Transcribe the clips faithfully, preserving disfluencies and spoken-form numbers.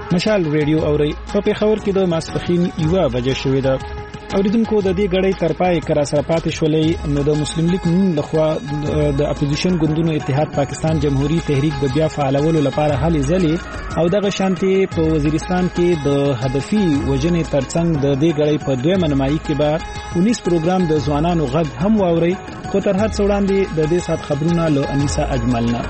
مشال ریډیو اوري په پیښور کې د ماسپخین یوه بجې شوې ده. اوریدونکو د دې غړې تر پای کرا سره پاتې شولې نو د مسلم لیگ نن لخوا د اپوزیشن ګوندونو اتحاد پاکستان جمهوریت تحریک د بیا فعالولو لپاره هلې ځلې او دغه شانتي په وزیرستان کې د هدفي وجنې ترڅنګ د دې غړې په دویمه نمایي کې به انیس پروګرام د ځوانانو غږ هم واوري. خو تر هر څه وړاندې د دې سات خبرونه له انیسا اجملنا.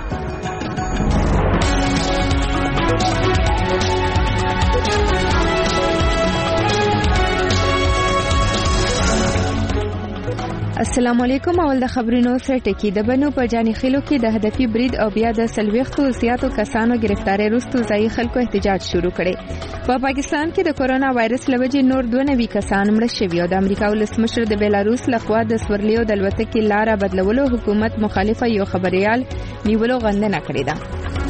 السلام علیکم. اول د خبرونو سره ټکی د بنو په جاني خلو کې د هدفي برید او بیا د سلويختو زیاتو کسانو گرفتاری وروسته ځای خلکو احتجاج شروع کړي. په پا پاکستان کې د کورونا وایرس لوجې نور دوه نوي کسان مړه شوي او د امریکا ولسمشر د بیلاروس لخوا د سورلیو د الوتکې لاره بدلولو حکومت مخالفه یو خبريال نیولو غندنه کړې ده.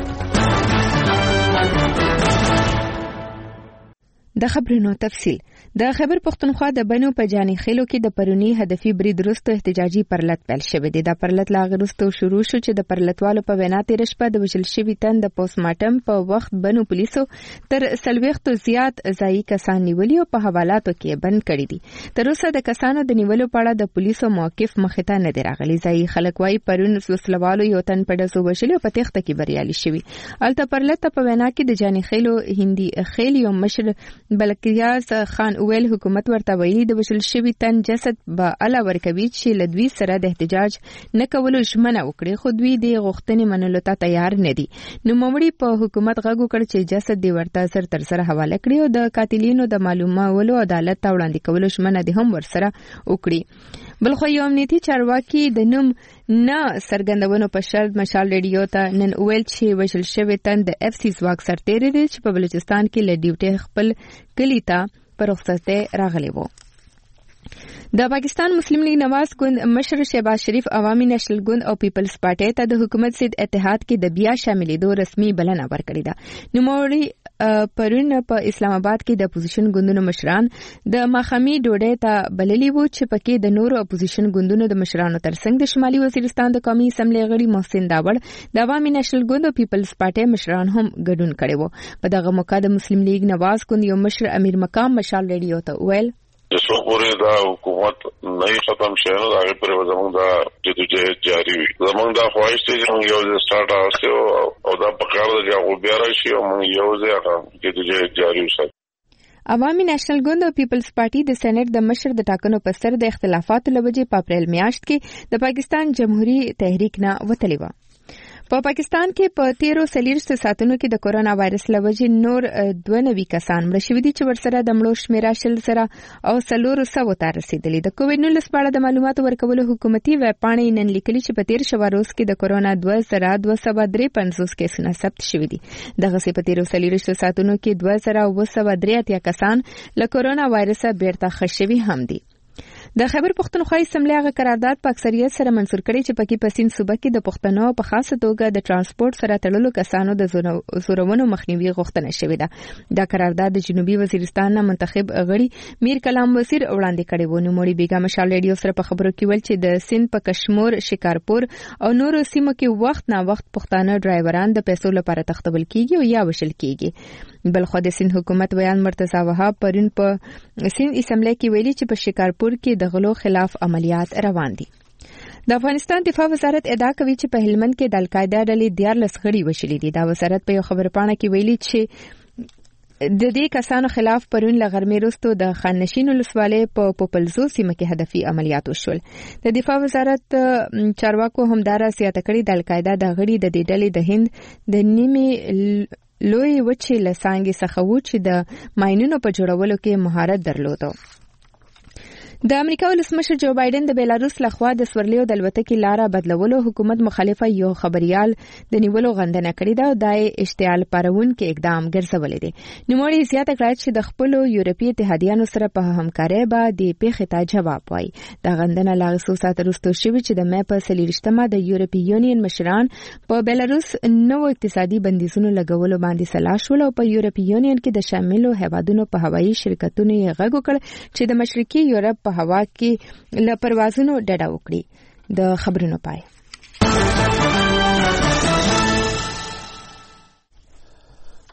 د خبرونو تفصیل. د خیبر پختونخوا د بنو په جاني خلو کې د پرونی هدفي برید وروسته احتجاجي پرلط پیل شوې ده. د پرلط لا غوښتو شروع شو چې د پرلطوالو په وینا تیر شپه د وشل شوی تن د پوسټ مارټم په وخت بنو پولیسو تر سلويختو زیات ځای کسان نیولي او په حوالاتو کې بند کړي دي. تر اوسه د کسانو د نیولو په اړه د پولیسو موقف مخې ته نه دی راغلی. ځای خلک وايي پرون وسلوالو یو تن په دسو وشل او په تخته کې بریالي شوی. الته پرلط په وینا کې د جاني خلو هندي خیل یو مشر بلکیاز خان اویل حکومت ورته ویلي د وشل شوی تن جسد به الله ورکوي چې لدوی سره د احتجاج نه کولو ژمنه وکړي خو دوی د غوښتنې منلو ته تیار نه دي. نو ممړي په حکومت غږ وکړ چې جسد دی ورته سر تر سره حواله کړي او د قاتلینو د معلوماتو عدالت ته وړاندې کولو ژمنه دي هم ورسره وکړي. بلخو یو امنیتي چارواکي د نوم نه سرګندونو په شرط مشال ریډیو ته نن ویل چې وشل شوی تن د اف سی ځواک سرتیری دی چې په بلوچستان کې له ډیوټي خپل کلی ته پر رخصت راغلی وو. د پاکستان مسلم لیگ نواز ګوند مشر شهباز شریف عوامي نېشنل ګوند او پیپلز پارټي ته د حکومت سید اتحاد کې د بیا شاملېدو رسمي بلنه ورکړې ده. نوموړي پرون په اسلام آباد کې د اپوزیشن ګوندونو مشران د ماخامي ډوډۍ ته بللي وو چې پکې د نورو اپوزیشن ګوندونو د مشرانو ترڅنګ د شمالي وزیرستان د قومي اسمبلی غړي محسن داوړ د عوامي نېشنل ګوند او پیپلز پارټي مشران هم ګډون کړي وو. په دغه موقع د مسلم لیگ نواز ګوند یو مشر امیر مقام مشال ریډیو ته ویل جسو پورې دا حکومت نه ختم شي نو هغه پر زمونږ دا جدوجہد جاری وي. زمونږ دا خواهش دی چې یو ځای سٹارټ اوسه او دا په کار دی چې بیا راشي او موږ یو ځای هغه جدوجہد جاری وساتو. عوامي نېشنل ګوند او پیپلز پارټي د سېنات د مشر د ټاکنو په سر د اختلافاتو لوجې په اپریل میاشت کې د پاکستان جمهوریت تحریک نه وتلی و. په پا پاکستان کې په تیرو سلیرست ساتونو کې د کورونا وایرس لوجې نور دوه نوي کسان مړه شوي دي چې ورسره د مړو شمیره شل سره او څلور سوو ته رسیدلي. د کووډ نولس په اړه د معلوماتو ورکولو حکومتي ویب پاڼې نن لیکلي چې په تیر شوه روز کې د کورونا دوه زره دوه سوه درې پنځوس کیسونه ثبت شوي دي. دغسې په تیرو سلیرست ساتونو کې دوه زره اوه سوه درې اتیا کسان له کورونا وایرسه بیرته ښه شوي هم دي. د خیبر پختونخوا اسمبلی هغه قرارداد په اکثریت سره منظور کړی چې پکې په سیند صوبه کې د پښتنو په خاصه توګه د ترانسپورت سره تړلو کسانو د زورونو مخنیوي غوښتنه شوې ده. دا قرارداد د جنوبي وزیرستان نه منتخب غړي میر کلام وزیر وړاندې کړی و. نوموړي بیګا مشال ریډیو سره په خبرو کې ویل چې د سیند په کشمور، شکارپور او نورو سیمو کې وخت نا وخت پښتانه ډرایوران د پیسو لپاره تختول کیږي او یا وشل کیږي. بلخو د سیند حکومت ویان مرتضی وهاب پرون په سیند اسمبلی کې ویلي چې په شکارپور کې د غلو خلاف عملیات روان دي. د افغانستان دفاع وزارت ادعا کوي چې په هلمند کې د القاعده ډلې دیارلس غړي وشلي دي. دا وزارت په یو خبرپاڼه کې ویلي چې د دې کسانو خلاف پرون له غرمې وروسته د خانشین ولسوالۍ په پوپلزو سیمه کې هدفي عملیات وشول. د دفاع وزارت چارواکو همدارا زیاته کړي د القاعده د غړي د دې ډلې د هند د نیمې لوی وچې لسانګې څخه و چې د ماینونو په جوړولو کې مهارت درلوده. د امریکا ولسمشر جو بایدن د بیلاروس لخوا د سورلیو د الوتکې لاره بدلولو حکومت مخالفه یو خبريال د نیولو غندنه کړې ده او د اشتعال پرونکي اقدام ګرځولې دي. نوموړي زیاته کړه چې د خپل یورپی اتحادیانو سره په همکارۍ به د پیښې ته جواب وایي. دا غندنه لا څو ساعت وروسته شوې چې د مې په څلېرویشتمه د یورپی یونین مشران په بیلاروس نو اقتصادي بندیزونو لګولو باندې سلا شول او په یورپی یونین کې د شاملو هیوادونو په هوایي شرکتونو یې غږ وکړ چې د مشرقي یورپ په هوا کې له پروازونو ډډه وکړي. د خبرونو پای.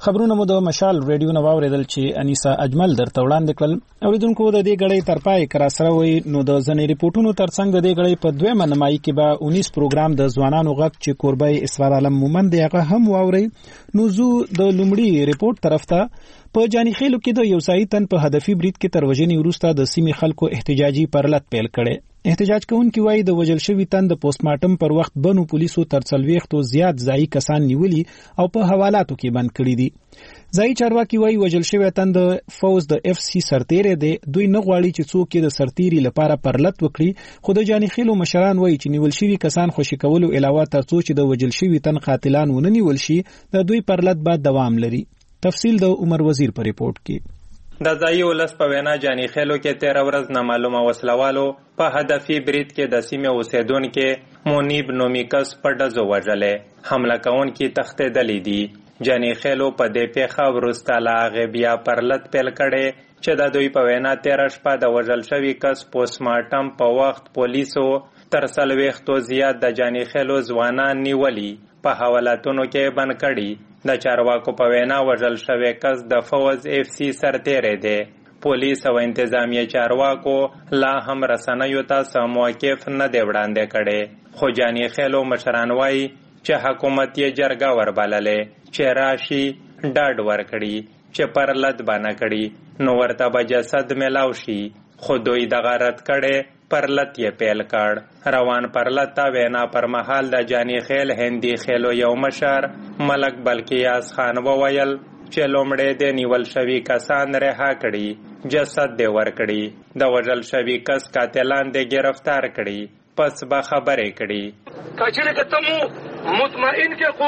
خبرونه مو د مشال ریډیو نو اوریدل چې انیسا اجمل درته وړاندې کړل. اوریدونکو د دې غړې تر پای کرا سره وي نو د ځنې ریپورتونو ترڅنګ د دې غړې په دویمه نمایي کې به اونیس پروګرام د ځوانانو غږ چې کوربای اسرار عالم مومند هغه هم واوري. نو زو د لومړي ریپورت طرف ته په جانی خېلو کې د یو ځای تن په هدفي برید کې تر وژنې وروسته د سیمې خلکو احتجاجي پرلط پیل کړي. احتجاج کوونکي وایي د وژل شوی تن د پوسټمارټم پر وخت بنو پولیسو تر څلوېښتو زیات ځایي کسان نیولي او په حوالاتو کې بند کړي دي. ځایي چارواکي وایي وژل شوی تن د فوز د اف سی سرتیری دی. دوی نه غواړي چې څوک یې د سرتیری لپاره پرلط وکړي، خو د جانی خېلو مشران وایي چې نیول شوي کسان خوشي کولو علاوه تر څو چې د وژل شوي تن قاتلان ونه نیول شي د دوی پرلط به دوام لري. تفصیل د عمر وزیر په ریپورت کې. د ځایي ولس په وینا جانی خېلو کې تیره ورځ نامعلومه وسلوالو په هدفي برید کې د سیمې اوسیدونکي منیب نومي کس په ډزو وژلې. حمله کوونکي تښتېدلي دي. جانی خېلو په دې پیښه وروسته له هغې بیا پرلط پیل کړی چې د دوی په وینا تیره شپه د وژل شوي کس پوسټمارټم په وخت پولیسو تر څلوېښتو زیات د جانی خېلو ځوانان نیولي په حوالاتونو کې بند کړي. د چارواکو په وینا وژل شوی کس د فوز اف سی سرتیری دی. پولیس او انتظامیه چارواکو لا هم رسنیو ته څه موقف نه دی وړاندې کړی، خو جانی خېلو مشران وایي چې حکومت یې جرګه وربللې چې راشي ډاډ ورکړي چې پرلط به نه کړي نو ورته به جسد میلاو شي، خو دوی دغه رد کړی پرلط یې پیل کړ. روان پرلط ته وینا پر مهال د جانی خېل هندي خېلو یو مشر ملک بلقیاس خان وویل چې لومړی د نیول شوي کسان رها کړي، جسد دې ورکړي، د وژل شوي کس قاتلان دې گرفتار کړي، پس به خبرې کړي. کچره که تمو مطمئن که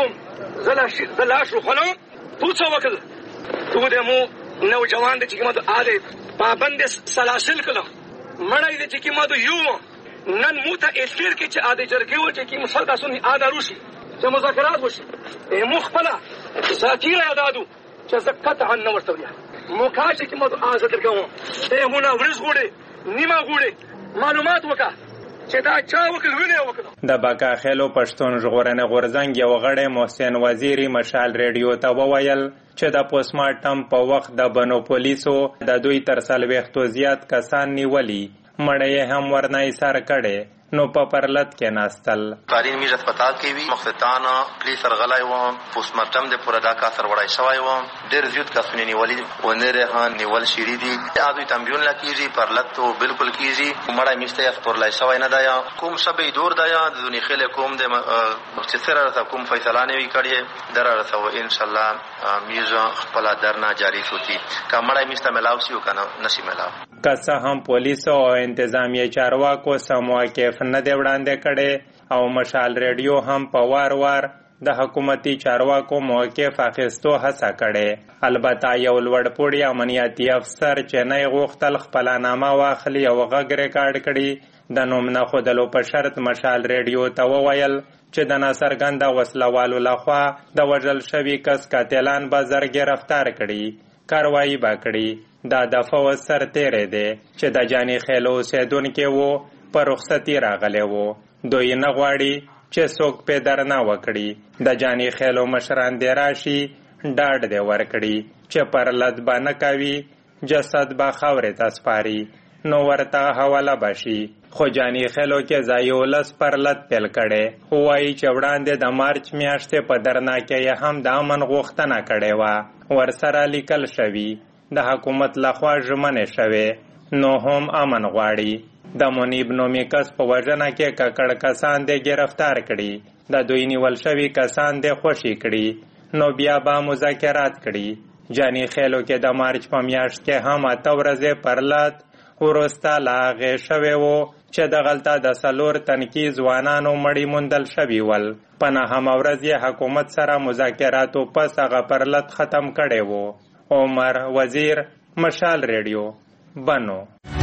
قوم زلاشو خلو تو څه وکړ؟ تو د مو نوجوان د چې کومه د آده پابند سلاسل کړه مړی د چې کومه د یو نن مو ته اخیر کې چې آده جرګې و چې کوم سل تاسو نه آده روشي چې مذاکرات وشي مو خپله ذاکیره یادادو چې زه قطعا نه ورته ویم مو کا چې کومه د آزه درګوم ته مو نه ورځ غوړې نیمه غوړې معلومات وکړه چې دا چا وکړ ویني وکړه. د بکا خېلو پښتون ژغورنې غورځنګ یو غړی محسن وزیری مشال ریډیو ته وویل چې د پوسټمارټم په وخت د بنو پولیسو د دوی تر څلوېښتو زیات کسان نیولي، مړی هم ورنه ایثار کړی، نو په پرلط کې ناستل. قارین میز هسپتال کې وی مختتان پولیس سرغلای و پوسټمارټم د پوره دا کا سر وړای شوی و ډیر زیات کسونه نیولي و نه رهان نیول شری دي اځوی تمبیون لکیږي پرلط تو بالکل کیږي مړی میسته خبرلای شوی نه دایا کوم شبې دور دایا د دنیا خله کوم د چې سره راته کوم فیصله نه وی کړی در راته ان شاء الله میز خپل درنا جاری شوتی کا مړی میسته ملاو سی کنه نشي ملاو. که هم پولیس او انتظامیه چارواکو سمواکف نه دی وړاندې کړي او مشال ریډیو هم په وار وار د حکومتي چارواکو موقف اخیستو هڅه کړي. البته یو لوړپوړی امنیتي افسر چې نه غوښتل خپله نامه واخلي او غږ ریکارډ کړي د نوم نه ښودلو په شرط مشال ریډیو ته وویل چې د ناڅرګنده وسلوالو لخوا د وژل شوي کس قاتلان به زر ګرفتار کړي، کاروایي به کړي. دا د فوز سرتیری دی چې د جانی خېلو اوسیدونکی و، په رخصتي راغلی و. دوی نه غواړي چې څوک پې درنه وکړي. د جانی خېلو مشران دې راشي ډاډ دې ورکړي چې پرلط به نه کوي، جسد به خاورې ته سپاري نو ورته حواله به شي. خو جانی خېلو کې ځایي ولس پرلط پیل کړی، وایي چې وړاندې د مارچ میاشتې په درنا کې یې هم د امن غوښتنه کړې وه، ورسره لیکل شوي، د حکومت لخوا ژمنې شوې، نو هم امن غواړي. د منیب نومي کس په وژنه کې ککړ کسان دې گرفتار کړي، د دوی نیول شوي کسان دې خوشي کړي، نو بیا به مذاکرات کړي. جانی خېلو کې د مارچ په میاشت کې هم اته ورځې پرلط وروسته له هغې شوی و چې دغلته د څلور تنکي ځوانانو مړي موندل شوي ول. په نهمه ورځ یې حکومت سره مذاکراتو پس هغه پرلط ختم کړی و. عمر وزیر، مشال ریډیو، بنو.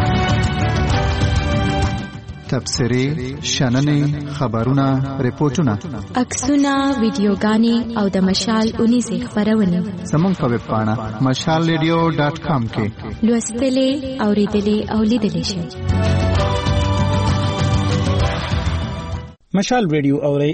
تبصرې، شننې، خبرونه، ریپورتونه، عکسونه، ویډیوګانې او د مشال اونیزې خپرونې زموږ په ویب پاڼه مشال ریډیو ډاټ کام کې لوستلې، اوریدلې او لیدلې شئ. مشال ریډیو اورئ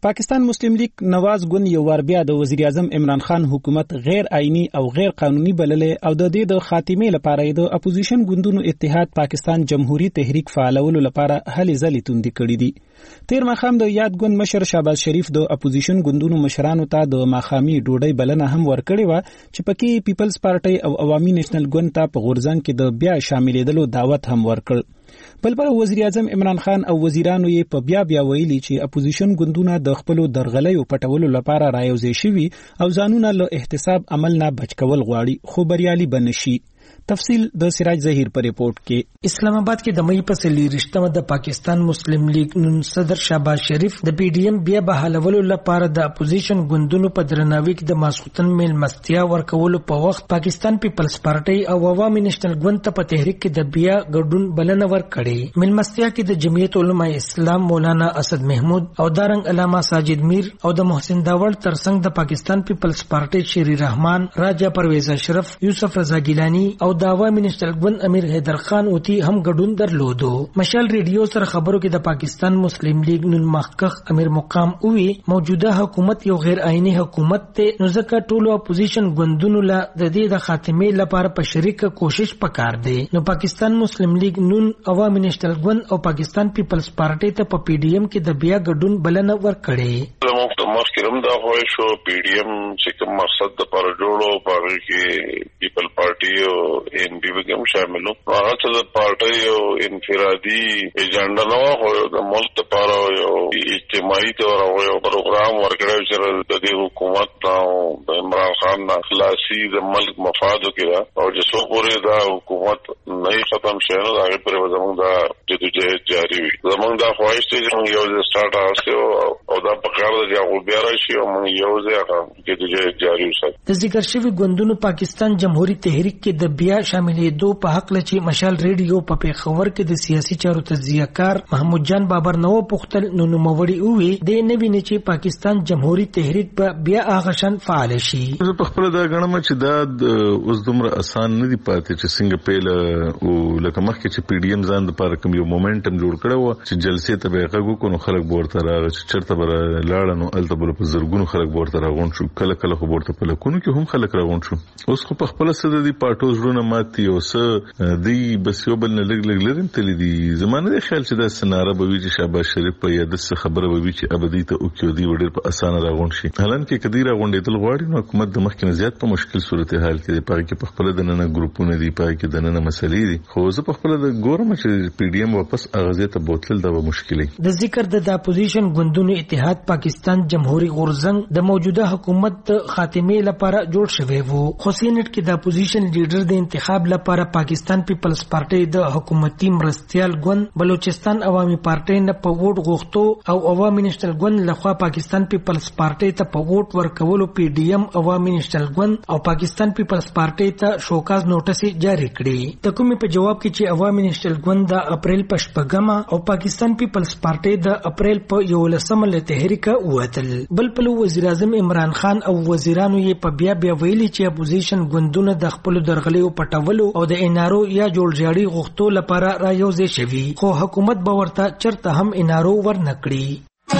پاکستان مسلم لیگ نواز ګوند یو وار بیا د وزیر اعظم عمران خان حکومت غیر آئینی او غیر قانوني بللې او د دې د خاتمې لپاره د اپوزیشن ګوندونو اتحاد پاکستان جمهوریت تحریک فعالولو لپاره هلې ځلې توندې کړې دي. تیر ماښام د یاد ګوند مشر شهباز شریف د اپوزیشن ګوندونو مشرانو ته د ماښامي ډوډۍ بلنه هم ورکړې وه چې پکې پیپلز پارټي او عوامي نېشنل ګوند ته په غورځنګ کې د بیا شاملېدلو دعوت هم ورکړ. بل پر وزیر اعظم عمران خان او وزیرانو یې په بیا بیا ویلي چې اپوزیشن ګوندونه د خپلو درغلیو پټولو لپاره رايوځي شوي او ځانونه له احتساب عمل نه بچ کول غواړي خو بریالي بنشي. تفصیل د سراج ظهیر پر رپورت کې. اسلام آباد کې د مئی په څلېرویشتمه د پاکستان مسلم لیگ نن صدر شهباز شریف د پی ډی ایم بیا بحالولو لپاره د اپوزیشن ګوندونو په درناوي کې د ماسختن میلمستیا ورکولو په وخت پاکستان پیپلز پارټي او عوامي نېشنل ګوند ته په تحریک کې د بیا ګډون بلنه ورکړې. میلمستیا کې د جمعیت علماء اسلام مولانا اسد محمود او دارنګ علامه ساجد میر او د محسن داوړ ترڅنګ د پاکستان پیپلز پارټي شری رحمان، راجا پرویز اشرف، یوسف رضا ګیلانی او د عوامي نېشنل ګوند امیر حیدر خان اوتی هم ګډون درلودو. مشال ریډیو سره خبرو کې د پاکستان مسلم لیگ نن مخکخ امیر مقام اوی موجوده حکومت یو غیر آئینی حکومت ته نو ځکه ټولو اپوزیشن ګوندونو له د دې د خاتمې لپاره په شریک کوشش پکار دی. نو پاکستان مسلم لیگ نن عوامي نېشنل ګوند او پاکستان پیپلز پارټي ته په پی ډی ایم کې د بیا ګډون بلنه ورکړې. مخکرم دا خوای شو پی ډی ایم چې کوم مقصد د پر جوړو پاره کې پیپل پارټي او ان ډي وګم شاملو هغه څه د پارټي او انفرادي ایجنډا نو خو د ملک لپاره یو اجتماعي تور یو پروګرام ورکړی چې د دې حکومت او د عمران خان خلاصي د ملک مفاد وکړه او چې څو پورې دا حکومت نه ختم شي نو هغه پر زموږ دا جدوجہد جاری وي. زموږ دا خواهش دی چې یو د سٹارټ اوسه او دا پکار دی او بیا راشي او موږ یو ځای جدوجہد جاری وساتو. د ذکر شوی ګوندونو پاکستان جمهوریت تحریک کې د بیا شاملېدو په حق لچې مشال ریډیو په پیښور کې د سیاسي چارو تجزیه کار محمود جان بابر نو پختل نو نوموړي وی د نوی نه چې پاکستان جمهوریت تحریک په بیا اغشن فعال شي. زه په خپل دا غنم چې دا اوس دومره اسان نه دی پاتې چې څنګه پیله او لکه مخکې چې پی ډی ایم ځان د پاره کوم یو مومنټم جوړ کړو چې جلسې ته به غوږ کو نو خلک ورته راغی چې چرته بر لاړ نو الته بل په زرګونو خلک ورته راغون شو کله کله خو ورته په لکونو کې هم خلک راغون شو. اوس خو په خپل سره دی پټو زړونه ماتي او څه دی بس یو بل نه لګ لګ لرم تل دی زمانه د خیال چې دا سناره به وی چې شهباز شریف په یاد څه خبره به وی چې ابدي ته او کې دی وړ په اسانه راغون شي. حالان کې کدی راغونډې تل غواړي نو حکومت د مخکنه زیات په مشکل صورتحال کې دی پاره کې په خپل د نن ګروپونه دی پاره کې د نن مسلې دي خو زه په خپل د ګورم چې پی ډی ایم واپس اغازه ته بوتل دا مشکلي. د ذکر د اپوزیشن ګوندونو اتحاد پاکستان جمهوریت غورځنګ د موجوده حکومت خاتمې لپاره جوړ شوی وو. خو سینټ کې د اپوزیشن لیډر د انتخاب لپاره پاکستان پیپلز پارټي د حکومتي مرستيال ګوند بلوچستان عوامي پارټي نه په ووټ غوښتو او عوامي نېشنل ګوند لخوا پاکستان پیپلز پارټي ته په ووټ ورکولو پی ډی ایم عوامي نېشنل ګوند او پاکستان پیپلز پارټي ته شوکاز نوټس جاری کړی. د کومې په جواب کې چې عوامي نېشنل ګوند د اپریل په شپږمه او پاکستان پیپلز پارټي د اپریل په یولسمه له تحریک ووتل. بل په وزیر اعظم عمران خان او وزیرانو یې په بیا بیا ویلي چې اپوزیشن ګوندونه د خپل درغلیو پټولو او د انارو یا جوړجاړي غوښتو لپاره رايوځي شوي خو حکومت به ورته چرته هم انارو ورنکړي.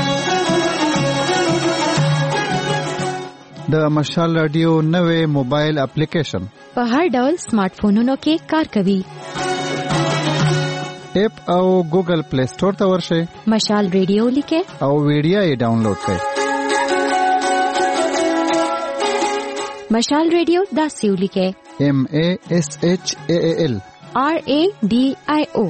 د مشال رادیو نوې موبایل اپلیکیشن په هر ډول سمارټ فونونو کې کار کوي. اپ او ګوګل پلی سٹور ته ورشئ، مشال ریډیو لیکه او ویډیو یې ډاونلوډ کړئ. مشال ریډیو داسې ولیکئ ایم ا اس ایچ ا ال آر ا ډي آی او.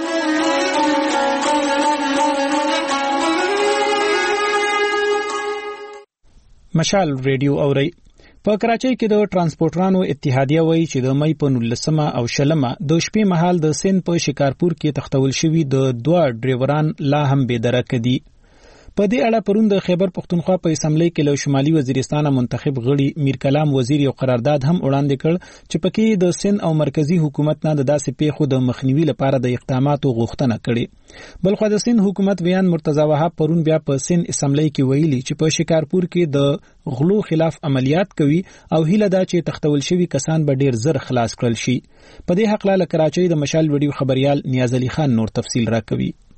مشال ریډیو اوري. په کراچۍ کې د ترانسپورټرانو اتحادیه وایي چې د مئی په نولسمه او شلمه د شپې مهال د سند په شکارپور کې تختول شوي د دوه ډرایوران لا هم بې درکه دي. په دې اړه پرون د خیبر پختونخوا په اسمبلی کې له شمالي وزیرستان منتخب غړي میر کلام وزیر یو قرارداد هم وړاندې کړ چې پکې د سند او مرکزی حکومت نه د داسې پیښو د مخنیوي لپاره د اقداماتو غوښتنه کړې. بلخو د سند حکومت ویان مرتضی وهاب پرون بیا په سند اسمبلی کې ویلي چې په شکارپور کې د غلو خلاف عملیات کوي او هیله ده چې تختول شوي کسان به ډیر زر خلاص کړل شي. په دې حق له کراچۍ د مشال ویډیو خبريال نیاز علي خان نور تفصیل راکوي.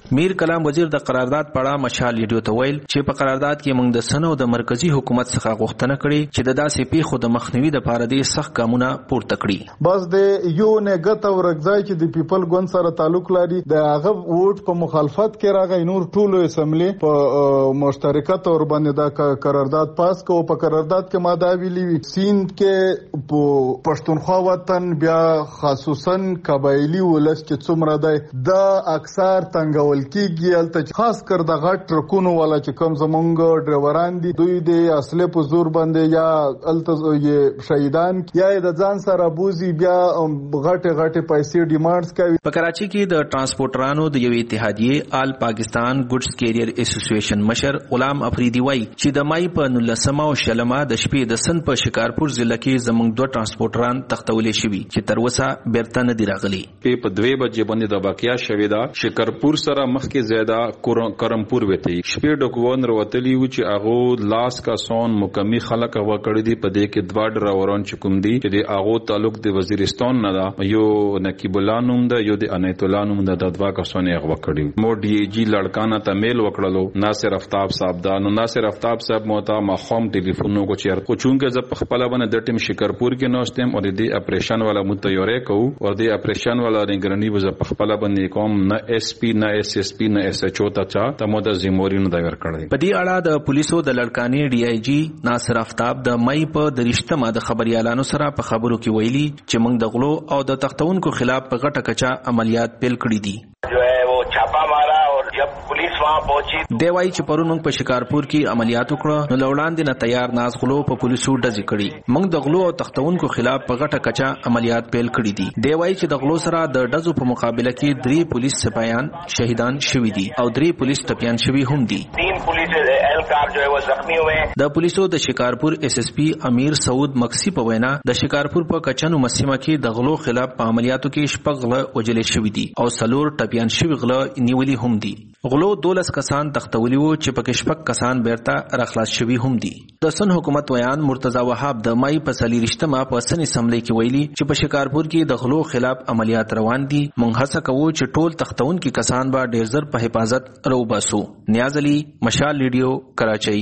میر کلام وزیر د قرارداد په اړه مشال ریډیو ته ویل چې په قرارداد کې موږ د سنو د مرکزی حکومت څخه غوښتنه کړې چې د داسې پیښو د مخنیوي لپاره د سخت ګامونه پورته کړي. بس د یو نګت او رګځای چې د پیپل ګوند سره تعلق لري د هغه ووټ په مخالفت کې راغی، نور ټولو اسمبلی په مشترکت اور باندې دا قرارداد پاس کو. په قرارداد کې ماده ویلي وي سیند کې پښتونخوا وطن بیا خصوصا قبایلی ولس چې څومره دی دا اکثر تنګول کیږي، البته خاص کر د غټ ټرکونو والا چې کوم زمونږ ډرایوران دي دوی د اصلي په زور باندې یا البته یې شهیدان یا د ځان سره بوزي بیا غټه غټه پیسې ډیمانډز کوي. په کراچي کې د ترانسپورټرانو د یو اتحادیه آل پاکستان ګډز کیریئر اسوسییشن مشر غلام افریدی وای چې د مای په نولسمه او شلمه د شپې د سن په شکارپور ضلع کې زموږ دوه ترانسپورټران تختولې شوي چې تر اوسه بیرته نه دي راغلي. په دوه بجې باندې د واقعیا شوې ده شکارپور سره مخکې زیاده کرمپور وته شپې ډکوان وروتلی و چې هغه لاس کا سون مکمل خلک هوا کړی دي. په دې کې دوه ډرایوران چې کوم دي چې د هغه تعلق د وزیرستان نه ده، یو نقیب الله نوم ده یو د انیت الله نوم ده، د دوه کسانو هغه کړی. مو ډي جی لړکانه ته میل وکړلو ناصر افتاب صاحب دا نو ناصر افتاب صاحب موتا ما خام ټلیفون کو چیر خو چونکه ز په خپل باندې د ټیم شکرپور کې نوستم او د دې اپریشن والا متیورې کو او د اپریشن والا نگرانی وز په خپل باندې کوم نه اس پی نه اس اس پی نه اس ایچ او ته چا ته مو د زمورینو دا ور کړی. په دې اړه د پولیسو د لړکانې ډي آی جی ناصر افتاب د مې په درشتمه د خبريالانو سره په خبرو کې ویلي چې موږ د غلو او د تختونکو خلاف په غټه کچا عملیات پیل کړی دي. جو ہے وہ چھاپا مارا اور جب پولیس وہاں پہنچی دی وای چې پرون موږ په شکارپور کې عملیات وکړو نو لوړاندې نه تیار ناز غلو په پولیسو ډزې کړي. موږ د غلو او تختونکو خلاف په غټه کچا عملیات پیل کړی دي. دی وای چې د غلو سره د ډزو په مقابله کې درې پولیس سپایان شهیدان شوي دي او درې پولیس ټپیان شوي هم دي. تین پولیس اہلکار جو ہے وہ زخمی ہوئے. د پولیسو د شکارپور اس اس پی امیر سعود مکسی په وینا د شکارپور په کچنو مسیمه کې د غلو خلاف په عملیاتو کې شپږ غله وجلې شوي دي او څلور ټپیان شوي غله نیولي هم دي. غلو دولس کسان تختولی وو چې پکې شپږ کسان بیرته راخلاص شوي هم دي. د سن حکومت ویان مرتضی وهاب د مای په څلېرویشتمه په سن اسمبلی کې ویلي چې په شکارپور کې د غلو خلاف عملیات روان دي. موږ هڅه کوو چې ټول تختونکي کسان به ډېر ژر په حفاظت راوباسو. نیاز علي، مشال ریډیو، کراچۍ.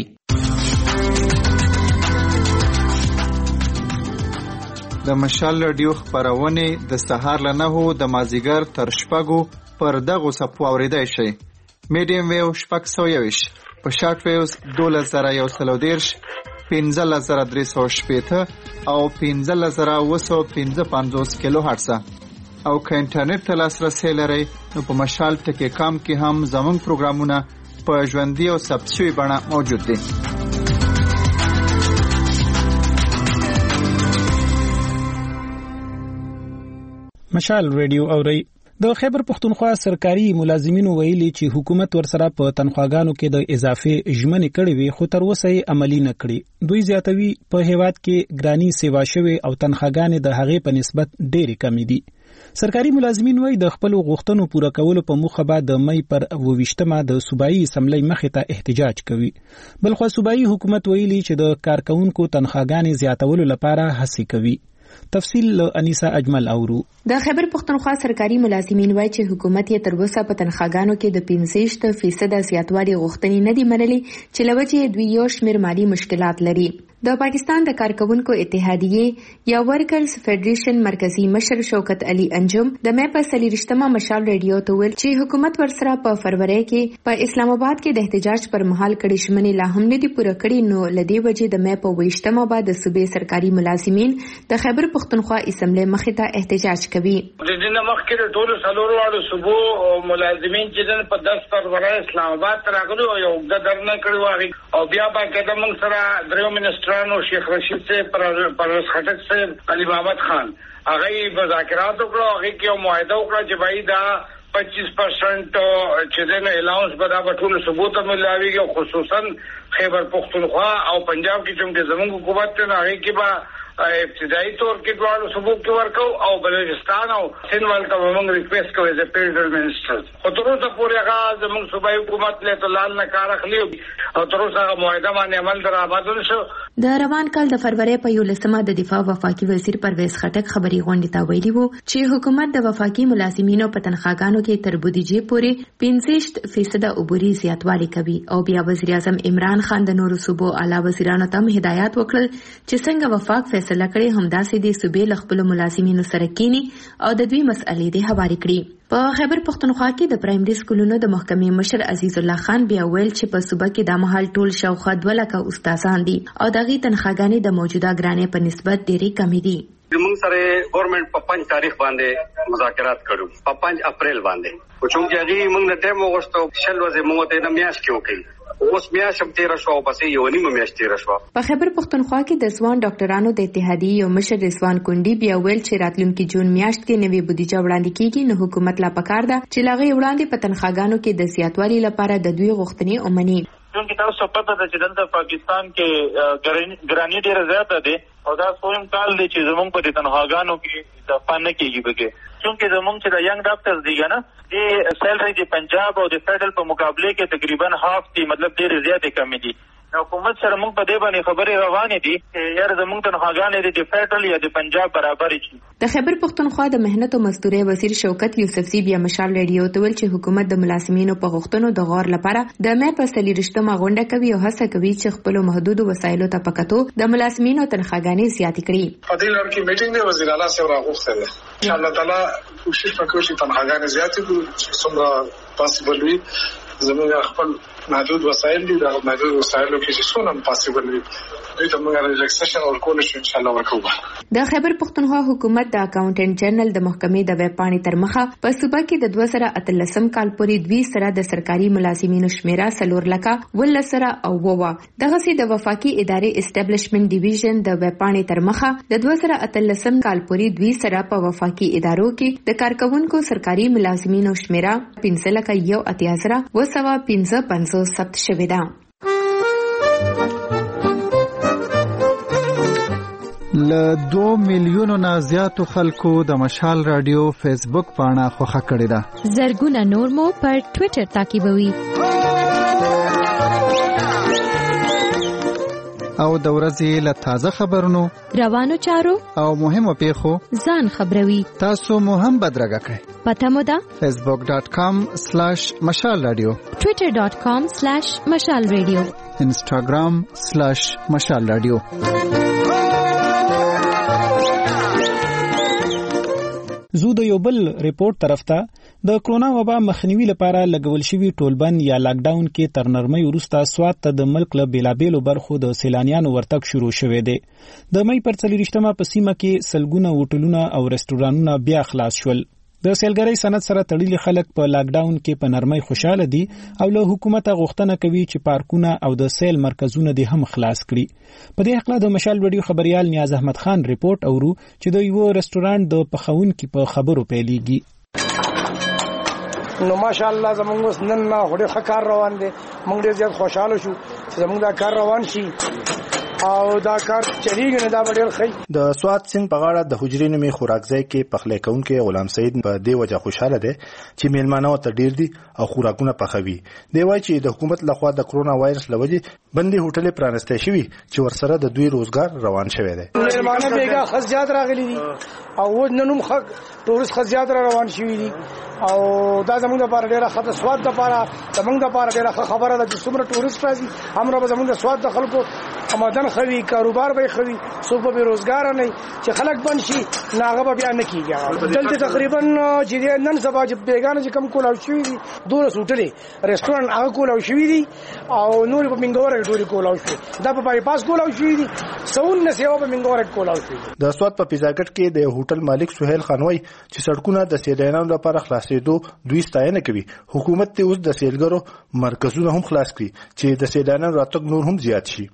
د مشال ریډیو خبرونه د سهار له نهو د مازیګر تر شپږو پر دغه صفو اوریدای شي. میډیم ویو شپږ سوه یویش په شارټ ویوز دولس زره یو سل او دېرش پنځلس زره درې سوه شپېته او پنځلس زره اوه سوه پنځه پنځوس کیلو هرټز او که انټرنیټ ته لاسرسی لرئ نو په مشال ټکی کام کې هم زموږ پروګرامونه په ژوندي او ثبت شوي بڼه موجود دي. مشال ریډیو اوري. د خیبر پښتونخوا سرکاري ملازمینو ویلي چې حکومت ورسره په تنخواګانو کې د اضافه ژمنې کړې وي خو تر اوسه یې عملي نه کړې. دوی زیاتوي په هیواد کې ګرانی سیوا شوي او تنخواګانې د هغې په نسبت ډېرې کمې دي. سرکاري ملازمین وایي د خپل غوښتنو پوره کولو په موخه به د مې پر اوویشتمه د صوبایي اسمبلی مخې ته احتجاج کوي. بلخو صوبایي حکومت ویلي چې د کارکونکو تنخواګانې زیاتولو لپاره هڅې کوي. تفصیل له انیسا اجمل اورو. د خیبر پښتونخوا سرکاري ملازمین وایي چې حکومت یې تر اوسه په تنخواګانو کې د پنځه فیصد زیاتوالي غوښتنې نه دي منلي چې له وجې دوی یو شمېر مالي مشکلات لري. د پاکستان د کارکونکو اتحادیې یا ورکرز فیډریشن مرکزی مشر شوکت علي انجم د مې په څلېرویشتمه مشال ریډیو ته ویل چې حکومت ورسره په فروری کې په اسلام آباد کې د احتجاج پر مهال کړي ژمنې لا هم نه دي پوره کړي. نو لدې وجې د مې په اوویشتمه بعد د صوبې سرکاري ملازمین د خیبر پښتونخوا اسمبلی مخې ته احتجاج کوي. د دې مخکې د ټولو څلورو واړو صوبو ملازمین چې په دس فروری اسلام آباد ته راغلي او یو د درنه کړي او بیا باقاعده موږ سره دریو منسټرانو شیخ رشید سے پرویز خټک سے علي محمد خان هغه مذاکرات وکړو. هغه کې یو معاهده وکړه چې بھائی دا پچیس پرسنٹ چې دنه الاونس به دا ټول ثبوت ملاویږي خصوصا خیبر پختونخوا او پنجاب کې چې زموږ حکومت ته هغه کې به ابتدایي تور کې دواړو صوبو کې ورکو او بلوچستان او سند ولته موږ ریکوست کوو د فیډرل منسٹر خو تر اوسه پورې هغه زموږ صوبایي حکومت له تلال نه کار اخلي او تر اوسه هغه معاهده باندې عمل درآمد نشو. د روان کال د فروری په یولسمه د دفاع وفاقي وزیر پرویز خټک خبري غونډې ته ویلي وو چې حکومت د وفاقي ملازمینو په تنخواګانو کې تر بودیجې پورې پنځه فیصد عبوري زیاتوالی کوي او بیا وزیر اعظم عمران خان د نورو صوبو اعلی وزیرانو ته هدایت وکړل چې څنګه وفاق فیصله کړي همداسې د صوبې له خپلو ملازمینو سره کینی او د دوی مسئلې دې هواري کړي. په خیبر پختونخوا کې د پرایمري سکولونو د محکمې مشر عزیز الله خان بیا ویل چې په صوبه کې د مهال ټول شاوخوا دوه لکه استادان دي او دغه تنخواګانې د موجوده ګرانې په نسبت ډېرې کمې دي. موږ سره ګورنمنت په پنځه تاریخ باندې مذاکرات کړو په پنځه اپریل باندې او چې هغه موږ د ټیم وغوښتو شل ورځې موږ ته نه میاش کې وکړي اوس میاش هم تیر شو پسې یو نیمه میاش تیر شو. په خیبر پختونخوا کې د ځوان ډاکټرانو د اتحادیې یو مشر رضوان کونډي بیا ویل چې راتلونکي جون میاشت کې نوې بودیجه وړاندې کیږي نو حکومت لا پکار ده چې لاغې وړاندې په تنخواګانو کې د زیاتوالي لپاره د دوی غوښتنې ومني. چونکه تاسو پته ده چې دلته پاکستان کې ګرانی ډیره زیاته ده او دا سویم کال دی چې زمونږ په تنخواګانو کې د فن کېږي بګه چونکه زمونږ چې د ینګ ډاکټرز دی کنه د سیلری د پنجاب او د فیډرل په مقابله کې تقریبا هاف دي مطلب ډیره زیاتې کم دي. حکومت سره موږ په دې باندې خبرې روانې دي چې یار زمونږ تنخواګانې د فیډرل یا د پنجاب برابر شي. د خیبر پختونخوا د مهنت او مزدوري وزیر شوکت یوسفزي بیا مشال ریډیو ته ویل چې حکومت د ملازمینو په غوښتنو د غور لپاره د مې په څلورشتمه غونډه کوي او هڅه کوي چې خپل محدود وسایلو ته پکاتو د ملازمینو تنخواګانې زیاتې کړي. په دې لړ کې میټینګ دی وزیر اعلی صاحب راغوښتل ان شاء الله تعالی کوشش وکړو چې تنخواګانې زیاتې کړو څومره پاسبل وي. زموږ خپل محدود وسایل دي دا محدود وسایلو کې چې څونه پاسبل وي دوی ته موږ ریلیکسیشن ورکول شو ان شاء الله ورکوو. د خیبر پختونخوا حکومت د اکاونټنټ جنرال د محکمې د ویب پاڼې تر مخه په صوبه کې د دوه زره اتلسم کال پورې دوی سره د سرکاري ملازمینو شمیره څلور لکه ولس سره او ووا دغه سي د وفاقي ادارې اسټابلیشمنت ډیویژن د ویب پاڼې تر مخه د دوه زره اتلسم کال پورې دوی سره په وفاقي ادارو کې د کارکونکو سرکاري ملازمینو شمیره پنځه لکه یو اتیا زره و سوا پنځه پنځوس ثبت شوې ده. له دوه میلیونو نه زیاتو خلکو د مشال رادیو فیسبوک پاڼه خوښه کړې ده. زرګونه نور مو پر ټوئیټر تعقیبوي او د ورځې له تازه خبرونو روانو چارو او مهمو پیښو ځان خبروي. تاسو مو هم بدرګه کړئ. پته مو ده فیسبوک ډاٹ کام سلیش مشال رادیو ټوئیټر ډاٹ کام سلیش مشال رادیو انسټاګرام سلیش مشال رادیو. زو د یو بل ریپورت طرف ته د کرونا وبا مخنیوي لپاره لګول شوی ټولبند یا لاک ډاون کې تر نرمۍ وروسته سواد ته د ملک له بیلابېلو برخو د سیلانیانو ورتګ شروع شوی دی. د مې پر څلوېښتمه په سیمه کې سلګونه هوټلونه او رستورانونه بیا خلاص شول. د سیلګرۍ صنعت سره تړلي خلک په لاک ډاون کې په نرمۍ خوشاله دي او له حکومت غوښتنه کوي چې پارکونه او د سیل مرکزونه دې هم خلاص کړي. په دې حق له د مشال ویډیو خبريال نیاز احمد خان ریپورت اورو چې د یو رستورانت د پخاونکي په خبرو پیلېږي. نو ماشاءالله زموږ نن نه هډه خکار روان دي موږ ډېر زیات خوشاله شو چې زموږ دا کار روان شي او دا کار چلیږي نه دا ډېر ښه. د سواد سیند په غاړه د حجرې نومي خوراکځای کې پخلی کوونکی غلام سعید په دې وجه خوشاله دی چې میلمانه ورته ډېر دي او خوراکونه پخوي. دی وایي چې د حکومت لخوا د کرونا وایرس له وجې بندي هوټلې پرانستی شوي چې ورسره د دوی روزګار روان شوی دی. میلمانه بیګا خاص زیات راغلي دي او نن هم خلک ټورست خاص زیات را روان شوي دي او دا زموږ لپاره ډېره ښه ده. سواد لپاره زموږ لپاره ډېره ښه خبره ده چې څومره ټورست راځي همره به زموږ د سواد د خلکو آمدن خوي کاروبار به خوي څوک به بیروزګار نه چې خلک بند شي ناغه به بیا نه کیږي. دلته تقریبا چې نن سبا چې بیگانه چې کم کولاو شوي دي دوه سوټلې ریسټورانټ هغه کولاو شوي دي او نور په منګوره ټوري کولاو شوي دا په بای پاس کولاو شوي دي سون نه سیوا په منګوره کولاو شوي. د سواد په پیزاګټ کې د هوټل مالک سہیل خانوي چې سړکونه د سیلانیانو لپاره خلاصېدو دوی ستاینه کوي. حکومت ته اوس د سیلګرو مرکزونه هم خلاص کړي چې د سیلانیانو راتګ نور هم زیات شي. مونږ ته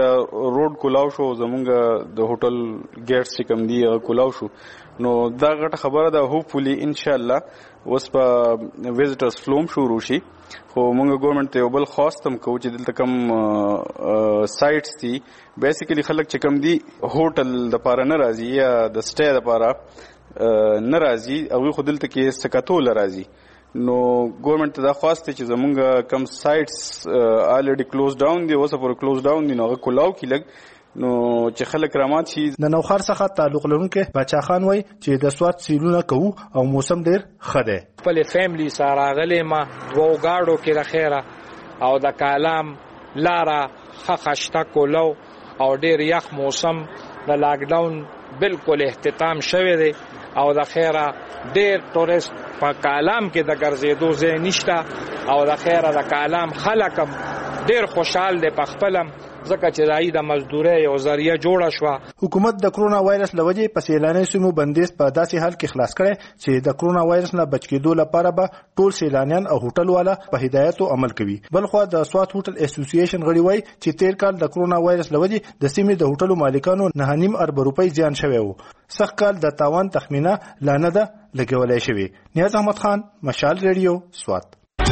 دا روډ کولاو شو زمونږ د هوټل ګیټس چې کوم دی کولاو شو نو دا غټه خبره ده هوپفولي ان شاء الله اوس په ویزټرز فلوم شروع شي خو موږ ګورنمنت ته یو بل خواست هم کوو چې دلته کوم سایټس دي بیسیکلی خلک چې کوم دي هوټل د پاره نه راځي یا د سټې د پاره نه راځي او خو دلته کې سکاتول راځي نو ګورنمنت ته دا خواسته چې زمونږ کم سایټس الریډي کلوز ډاون دي اوس پر کلوز ډاون دي نو هغه کولاو کې لګ نو چې خلک رامات شي. د نوخر څخه تعلق لرونکي بچا خان وای چې د سواد سیلونه کوو او موسم ډیر ښه دی. خپل فیملی سره غلې ما دوه گاډو کې د خیره او د کالام لارا خخشتا کولو او ډیر یخ موسم د لاک ډاون بالکل اختتام شوه دی او د خیره ډیر ټوریست په کالام کې د ګرځېدو ځای نشته او د خیره د کالام خلکم ډیر خوشحال دي په خپلم ځکه چې دای د مزدوري او ذریعہ جوړه شو. حکومت د کرونا وایرس لوجې په سیلاني سیمو بندیز په داسې حال کې خلاص کړي چې د کرونا وایرس نه بچ کېدو لپاره به ټول سیلانیان او هوټل والا په هدایتو عمل کوي. بلخو د سوات هوټل اسوسییشن غړي وایي چې تیر کال د کرونا وایرس لوجې د سیمې د هوټلو مالکانو نه نیم ارب روپۍ زیان شوی وو. سخت کال د تاوان تخمینه لانه ده لګولای شوی. نیاز احمد خان مشال ریډیو سوات.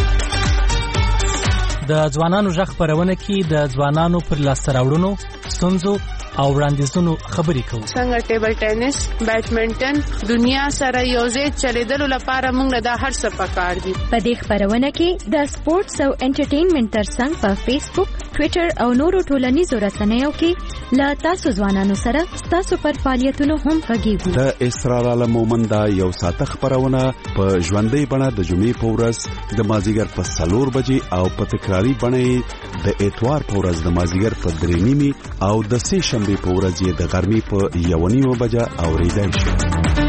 د ځوانانو ژغ خبرونه کې د ځوانانو پر لاسته راوړنو ستونزو او وړاندیزونو خبرې کوو. څنګه ټیبل ټینس بیډمنټن دنیا سره یوځای چلیدلو لپاره موږ د هر څه پکار دي. په دې خبرونه کې د سپورتس او انټرټینمنټ ترڅنګ په فیسبوک ټوئیټر او نورو ټولنیزو رسنیو کې لا تاسو ځوانانو سره تاسو پر فعالیتونو هم غږیږو. د اسرار عالم مومند یو ساعت خبرونه په ژوندۍ بڼه د جمعې په ورځ د مازیګر په څلور بجې او په تکراري بڼه د اتوار په ورځ د مازیګر په درې نیمې او د سه شنبه په ورځ د غرمې په یو نیمه بجه اوریدل شي.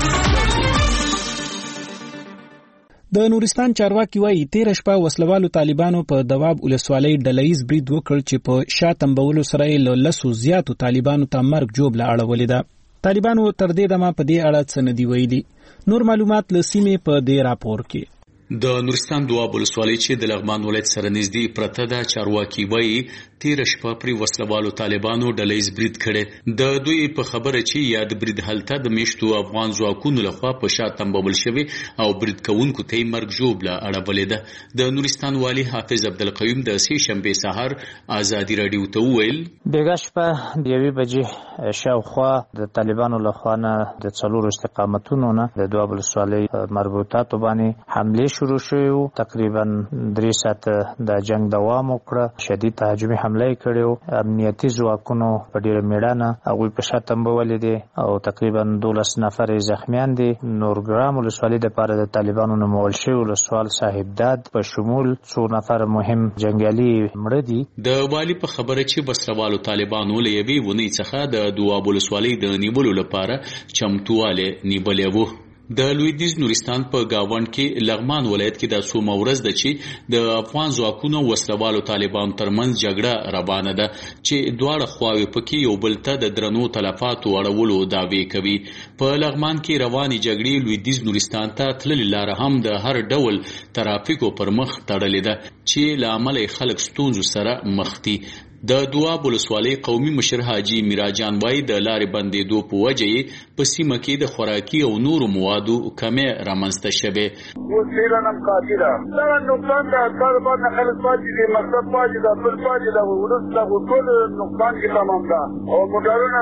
د نورستان چارواکي وایي تیر شپه وسلوالو طالبانو په دواب ولسوالۍ ډلهیز برید وکړ چې په شاتمبولو سره له لسو زیاتو طالبانو ته مرګ جوړ لاړولې ده. طالبانو تر دې دمه په دې اړه څه نه دی ویلي. نور معلومات له سیمې په دې راپور کې. د نورستان دواب ولسوالۍ چې د لغمان ولایت سره نږدې پرته ده چارواکي وایي تیر شپه پر وسلوالو طالبانو ډلهیز برید کړي. د دوی په خبره چې یا د برید هلته د میشتو افغان ځواکونو لخوا په شا تنبول شوی او برید کوونکو ته مرګ ژوبله اړولې ده. د نورستان والی حافظ عبدالقیوم د سه شنبه سهار آزادي رادیو ته وویل بیګا شپه د یوې بجې شاوخوا د طالبانو لخوا نه د څلورو استقامتونو نه د دواب ولسوالۍ مربوطاتو باندې حمله شروع شوه. تقریبا درې ساعته د جنگ دوام وکړ. شدید تهاجمي حمله کړو. امنیتي ځواکونو په ډیره میړانه هغه په شاتمبه ولیدي او تقریبا دولس نفر زخمیان دي. نورګرام ولسوالۍ د پاره د طالبانو نه مول شوی ولسوال صاحب داد په شمول څو نفر مهم جنگیالي مړه دي. د والی په خبره چې بسروالو طالبانو لوي ونی څخه د دواب ولسوالۍ د نیولو لپاره چمتواله نیولې وو. د لویدیز نورستان په گاوند کې لغمان ولایت کې د سوم ورځ د چې د افغان ځواکونو وسلوالو طالبان ترمنځ جګړه روانه ده چې دواړه خواوې پکې یو بل ته د درنو تلفاتو اړولو دعوی کوي. په لغمان کې رواني جګړې لویدیز نورستان ته تللې لار هم د هر ډول ترافیکو پر مخ تړلې ده چې لامل خلک ستونزو سره مخ دي. د دواب ولسوالۍ قومي مشر حاجی میراجان وای د لارې بندېدو په وجه په سیمه کې د خوراکي او نورو موادو کمې رامنځته شوه. وسیلنم کافی ده. دا نقصان ده کار باندې خلک پاتې دي مقصد پاتې ده بل پاتې ده ورسته ټول نقصان کې تمام ده او موټرونه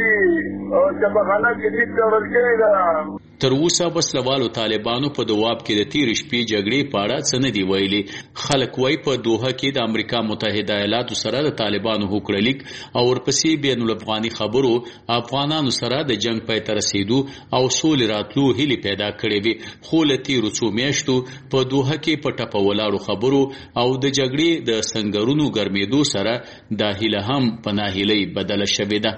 څنګه او شبخانه کې دې ډول کې ده. تر اوسه وسلوالو طالبانو په دواب کې د تیر شپې جګړې په اړه څه نه دی ویلي. خلک وای په دوحه کې د امریکا متحده ایالاتو سره د طالبانو هوکړلیک او ورپسې بین الافغاني خبرو افغانانو سره د جنگ پای ته رسیدو او سولې راتلو هیلې پیدا کړې وي. خو له تیرو څو میاشتو په دوحه کې په ټپه ولاړو خبرو او د جګړې د سنگرونو ګرمېدو سره دا هیله هم په ناهیلۍ بدله شوې ده.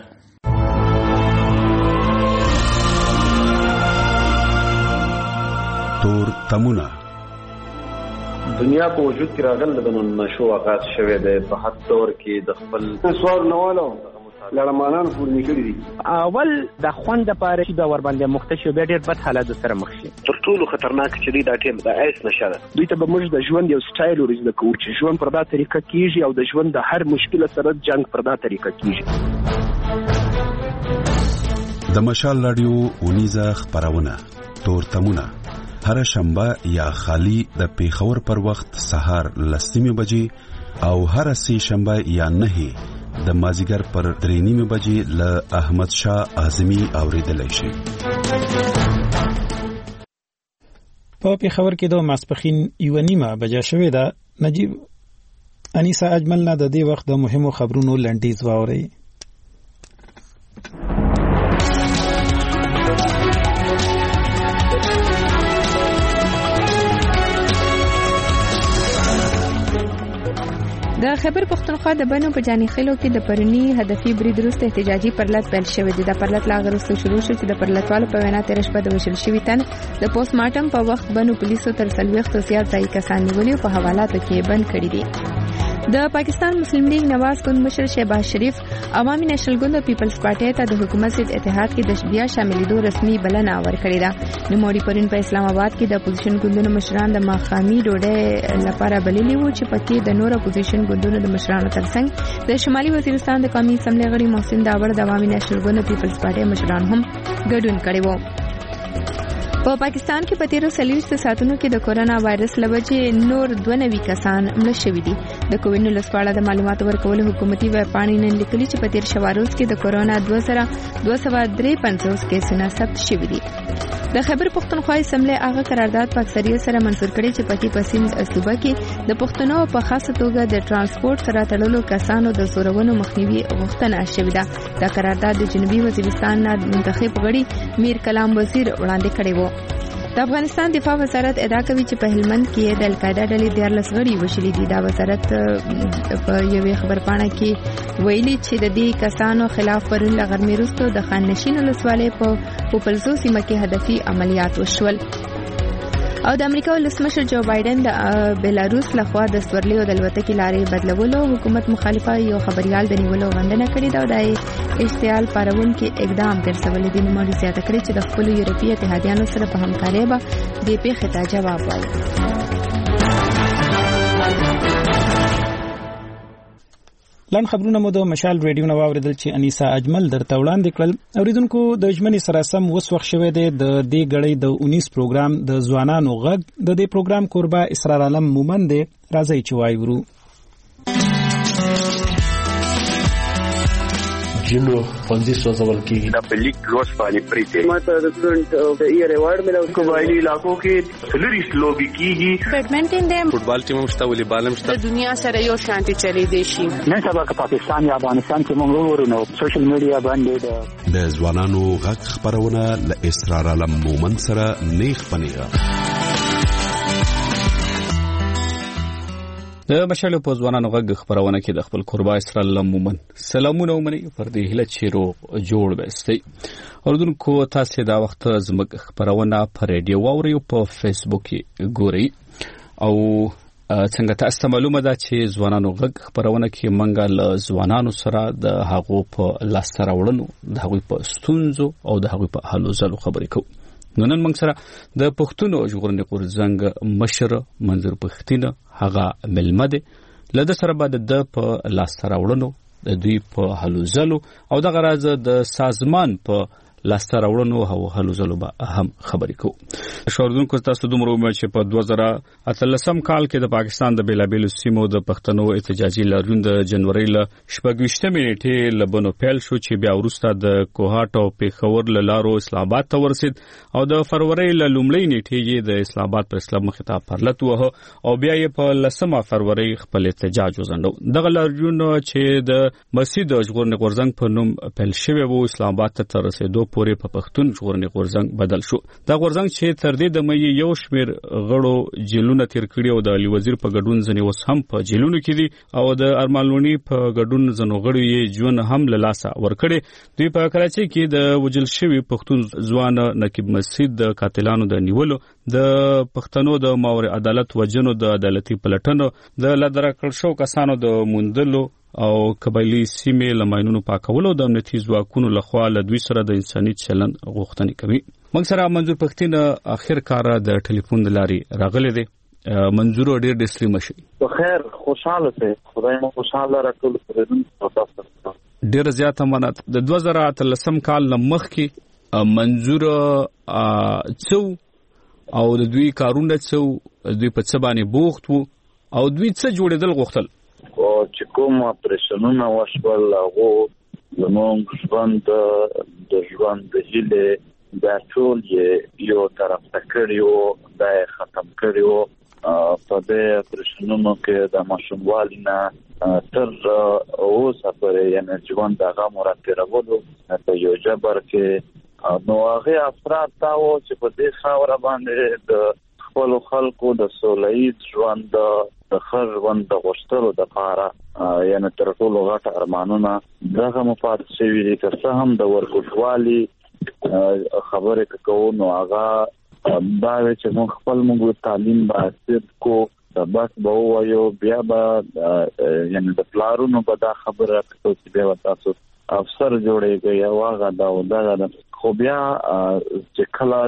تور تمونه دنیا په وجود کې راغل د نشو آغاز شوه د په حد دور کې د خپل سوال نوالو لړمانان پورنی کړی دي. اول د خوند لپاره چې دا ور باندې مختشو به ډېر بد حالات سره مخ شي. تر ټولو خطرناک چې دی دا ټیم د ایس نشه ده. دوی ته به موږ د ژوند یو سټایل ورزده کوو چې ژوند پر دا طریقه کیږي او د ژوند د هر مشکل سره جنگ پر دا طریقه کیږي. د مشال رادیو اونیزه خبرونه تورتمونه هر شنبه یا خالی د پیښور پر وخت سهار لسمه بجې او هر سه شنبه یا نه د مازیګر پر درې نیمه بجې ل احمد شاه اعظمي اوریدلای شي. په پیښور کې د ماسپخین یو نیمه بجې شوې ده. نجیب انیسا اجمل نه د دې وخت د مهمو خبرونو لنډیز واوري. د خیبر پختونخوا د بنو په جاني خیلو کې د پرونی هدفي برید وروسته احتجاجي پرلط پیل شوی دی. د پرلط لا غرسته شروع شو چې د پرلطوالو په وینا تیر شپه د وشل شوی تن د پوسټ مارټم په وخت بنو پولیسو تر څلوېښت زیات ځای کسان نیولي او په حوالاتو کې بند کړي دي. د پاکستان مسلم لیگ نواز ګوند مشر شهباز شریف عوامي نېشنل ګوند او پیپلز پارټي ته د حکومت ضد اتحاد کې د بیا شاملېدو رسمي بلنه ورکړې ده. نوموړي پرون په اسلام آباد کې د اپوزیشن ګوندونو مشران د ماخامي ډوډۍ لپاره بللي وو چې پکې د نور اپوزیشن ګوندونو د مشرانو ترڅنګ د شمالي وزیرستان د قومي اسمبلی غړي محسن داور د عوامي نېشنل ګوند او پیپلز پارټي مشران هم ګډون کړی وو. په پاکستان کې په تیرو څلوېښتو ساعتونو کې د کورونا وایرس له وجې نور دوه نوي کسان مړه شوي دي. د کووډ نولس په اړه د معلوماتو ورکولو حکومتي ویبپاڼې نن لیکلي چې په تیر شوه روز کې د کورونا دوه زره دوه سوه درې پنځوس کیسونه ثبت شوي دي. د خیبر پختونخوا اسمبلی هغه قرارداد په اکثریت سره منظور کړی چې پکې په سیند صوبه کې د پښتنو په خاصه توګه د ترانسپورت سره تړلو کسانو د زورونو مخنیوي غوښتنه شوې ده. دا قرارداد د جنوبي وزیرستان نه منتخب غړي میر کلام وزیر وړاندې کړی وو. د افغانستان دفاع وزارت ادعا کوي چې په هلمند کې د القاعده ډلې دیارلس غړي وشلي دي. دا وزارت په یوې خبرپاڼه کې ویلي چې د دې کسانو خلاف پرون له غرمې وروسته د خان نشین ولسوالۍ په پوپلزو سیمه کې هدفي عملیات وشول. او د امریکا ولسمشر جو بایدن د بیلاروس لخوا د سورلیو د الوتکې لارې بدلولو حکومت مخالفه یو خبريال د نیولو غندنه کړې ده او د اشتعال پارونکو اقدام تر سوال دي. نوموړي زیاته کړې چې د خپل یورپی اتحادیانو سره په همکارۍ به د پیښې ته جواب وایي. لن خبرونه مو د مشال ریډیو نو اوریدل چې انیسا اجمل درته وړاندې کړل. اوریدونکو د ژمنې سره سم وس وخت شوه د دې غړې د اونیس پروګرام د ځوانانو غږ د دې پروګرام قربا اسرار عالم مومند راځي چې وای ورو جنو پنځه سوځول کېږي. د پلیک لوس باندې پریته ماته د سټوډنټ د ایئر ایوارډ ملو قبایلی علاقو کې سلریس لوبي کیږي. بیډمنټن دی، فوټبال ټیم مشته، والیبال مشته. د دنیا سره یو شانتي چلی دی شي. نن سبا که پاکستان یا افغانستان کې موږ ورونو سوشل میډیا باندې د ځوانانو غږ خبرونه ل اسرار عالم مومند سره نیخ پنیغه. د مشالو په ځوانانو غږ خبرونه کې د خپل قربا اسرار عالم مومند سلامونه ومني پر دې هله چیرو جوړ وستي. اوردونکو تاسو دا وخت زموږ خبرونه پر ریډیو واوري او په فیسبوک ګوري او څنګه تاسو معلومه ده چې ځوانانو غږ خبرونه کې منګه ل ځوانانو سره د هغو په لاس سره وړنو د هغو په ستونزو او د هغو په حل زلو خبرې کوو. نو نن موږ سره د پښتون ژغورنې غورځنګ مشر منظور پښتين هغه ملمده لده سره بعد د په لاس سره وړنو د دوی په حل زلو او د غراز د سازمان په لاسته راوړنو او هلو زلو به هم خبرې کوو. شاوردونکو تاسو دومره ومه چې په دوه زره اتلسم کال کې د پاکستان د بیلابیلو سیمو د پښتنو احتجاجي لاریون د جنوري ل شپږویشتمې نیټې لبنو پیل شو چې بیا وروسته د کوهاټ او پیښور له لارو اسلام آباد ته ورسید او د فروری ل لومړۍ نیټې د اسلام آباد پر اسلام خطاب پرلط وه او بیا یې په لسمه فروری خپل احتجاج وزندو. دغه لاریون چې د مسجد ژغورنې غورځنګ په نوم پیل شوی وو اسلام آباد ته رسیدو پورې په پښتون ژغورنې غورځنګ بدل شو. دا غورځنګ چې تر دې د مې یو شمیر غړو جیلونه تیر کړی او د علي وزیر په ګډون ځنې وس هم په جیلونو کې دي او د ارمانلونی په ګډون ځنو غړو یې ژوند هم له لاسه ورکړي. دوی په کراچۍ کې د وجل شوی پښتون ځوان نقیب مسجد د قاتلانو د نیولو د پښتنو د ماور عدالت وجنو د عدالتي پلټنو د لدرکړ شو کسانو د موندلو او قبایلی سیمې لماینونو پاکولو د امنیتي ځواکونو لخوا له دوی سره د انساني چلند غوښتنې کوي. موږ سره منظور پښتين اخر کار د ټلیفون د لارې راغلی دی. منظور ډیر ډیر سلیم شي. په خیر خوشاله سي خدای مو خوشاله راټول کړو. ډیر زیات امانت د دوه زره اتلسم کال لمخ کې منظور څو او د دوی کارونه څو دوی په څه باندې بوخت وو او دوی څه جوړېدل غوښتل. او چې کوم اپریشنونه وشول هغه زموږ ژوند د ژوند د هیله د ټول یو طرف ته کړیو دا ختم کړیو. په دې اپریشنونو کې د ماشوموالینه تر اوسه پورې یعنی ژوند هغه مراتبولو په یو جبر کې نو هغه افراد تاو چې په دې خاور باندې د خپل خلکو د سولید ژوند د خر ژوند د غوښتلو د لپاره یعنی تر ټولو غټ ارمانونه دغه مفاد شوی دي که څه هم د ورکوټوالي خبره کوو نو هغه دا چې موږ خپل موږ تعلیم باسي کو سبق به وایو بیا به یعنی د پلارونو په دا خبره کوي چې بیا تاسو افسر جوړیږي یا واغه دا دا خو بیا چې کله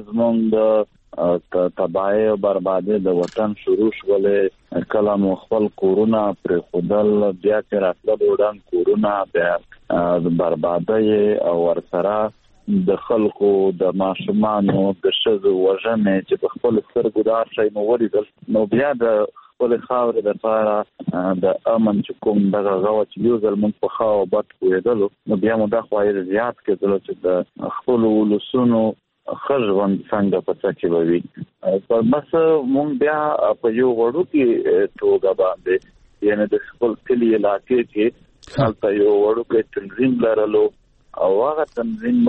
زموږ تباہی او بربادي د وطن شروع شولې کله مو خپل کورونا پر خپل بیا کې راتلل وډان کورونا بیا بربادي او ورسره د خلکو د ماشومانو د شذو وژنې چې په خپل سترګو شي نو وریدل نو بیا د خپل خاورې د لپاره د امن چې کوم دغه غوا چې یو ځل موږ په خاو بد کویدل نو بیا مو د خوایي زیات کېدل چې د خپل ولسونو خرجون څنګه پڅ کې وي په بس مونږ بیا په یو وړو کې توګه باندې یعنی د خپل کلی علاقې کې حالت یو وړو کې تنظیم لرلو او هغه تنظیم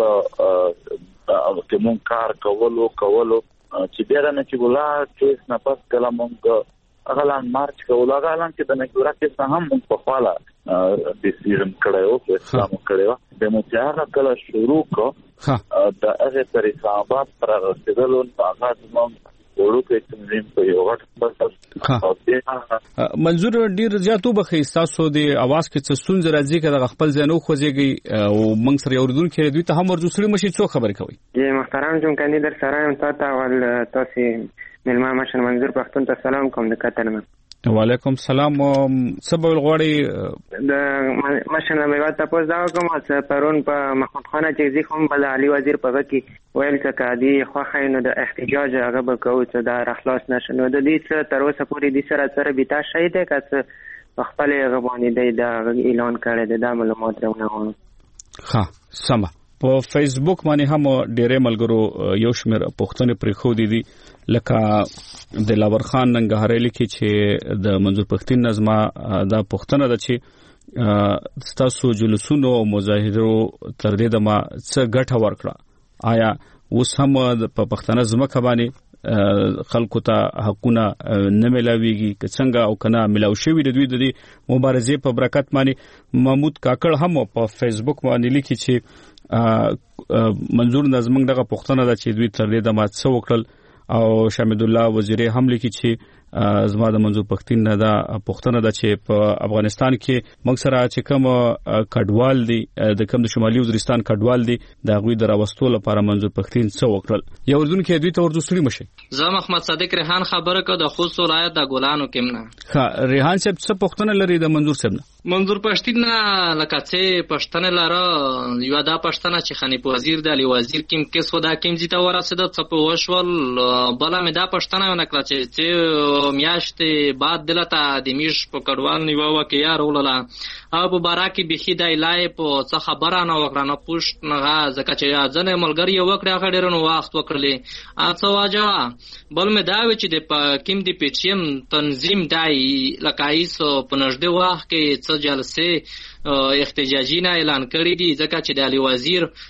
کې مونږ کار کولو کولو چې بیا نه چې ګلا کیس نه پس کله مونږ اغلان مارچ کولو اغلان کې د نګورا کې هم مونږ په خاله ډیسیژن کړو چې اسلام کړو د مو ځای کله شروع کو د هغه پر حسابات پر رسیدلو هغه زموږ ورو کې تنظیم په یو وخت منظور ډیر زیاتو بخې تاسو د اواز کې څه سونځ راځي کې د خپل ځانو خوځيږي او موږ سره اوردون کې دوی ته هم ورځو سړي مشي څو خبر کوي. جی محترم جون کاندید در سره ام تاسو ول تاسو ملما مشن منظور پښتون ته سلام کوم د کتل من. وعلیکم السلام. سبب الغوړی د مشن مې وتا پوز دا کوم چې پرون په محمود خان چې زی کوم بل علي وزیر په کې ویل چې کادي خو خاینو د احتجاج هغه به کوي چې دا رخلاص نشي نو د دې څه تر اوسه پورې د سره سره بیتا شي ده که خپل هغه باندې دا اعلان کړی دا معلومات راونه. ها سم په فیسبوک باندې هم ډېرې ملګرو یو شمېر پښتنې پرې خو دي لکه د لاور خان ننګهاري لیکي چې د منظور پښتين نظم دا پښتنه ده چې تاسو جلوسونو او مظاهرو تر دې د ما څه ګټه ورکړه آیا اوس هم په پښتنه ځمکه باندې خلکو ته حقونه نه ملاويږي که څنګه او کنه ملاو شوی د دوی د مبارزې په برکت باندې محمود کاکړ هم په فیسبوک باندې لیکي چې منظور نظم دغه پښتنه ده چې دوی تر دې د ما څه وکړل او شامد الله وزیری هم لیکي چې زما د منظور پښتين نه دا پښتنه ده چې په افغانستان کې موږ سره چې کوم کډوال دي د کوم د شمالي وزیرستان کډوال دي د غوي د راوستلو لپاره منظور پښتين څه وکړل یو ورځون کې دوی ته ورځو سړي مشي. زه محمد صادق ریحان خبره کو د خوست ولایت د ګولانو کېمنه. ها ریحان صاحب څه پښتنه لري د منظور صاحب نه؟ منظور پښتين نه لکه چې پښتنه لاره یو دا پښتنه چې خنیپ وزیر د علي وزیر کیم کې سودا کیم جته ورسېد څه په وشول بل مې دا پښتنه نه کړ چې میاشتې بعد دلته د میش په کډوال نیو وکي یار ولله او په باراکي بخي د لای په څه خبره نه وکړه نه پوښت نه ځکه چې ځنه ملګری وکړه هغه ډیر نو وخت وکړلې اڅه واجه بل مې دا و چې د کیم دی پچیم تنظیم دای لکایس په نږدې وخت کې څه جلسه احتجاجي نه اعلان کړی دي ځکه چې د علي وزیر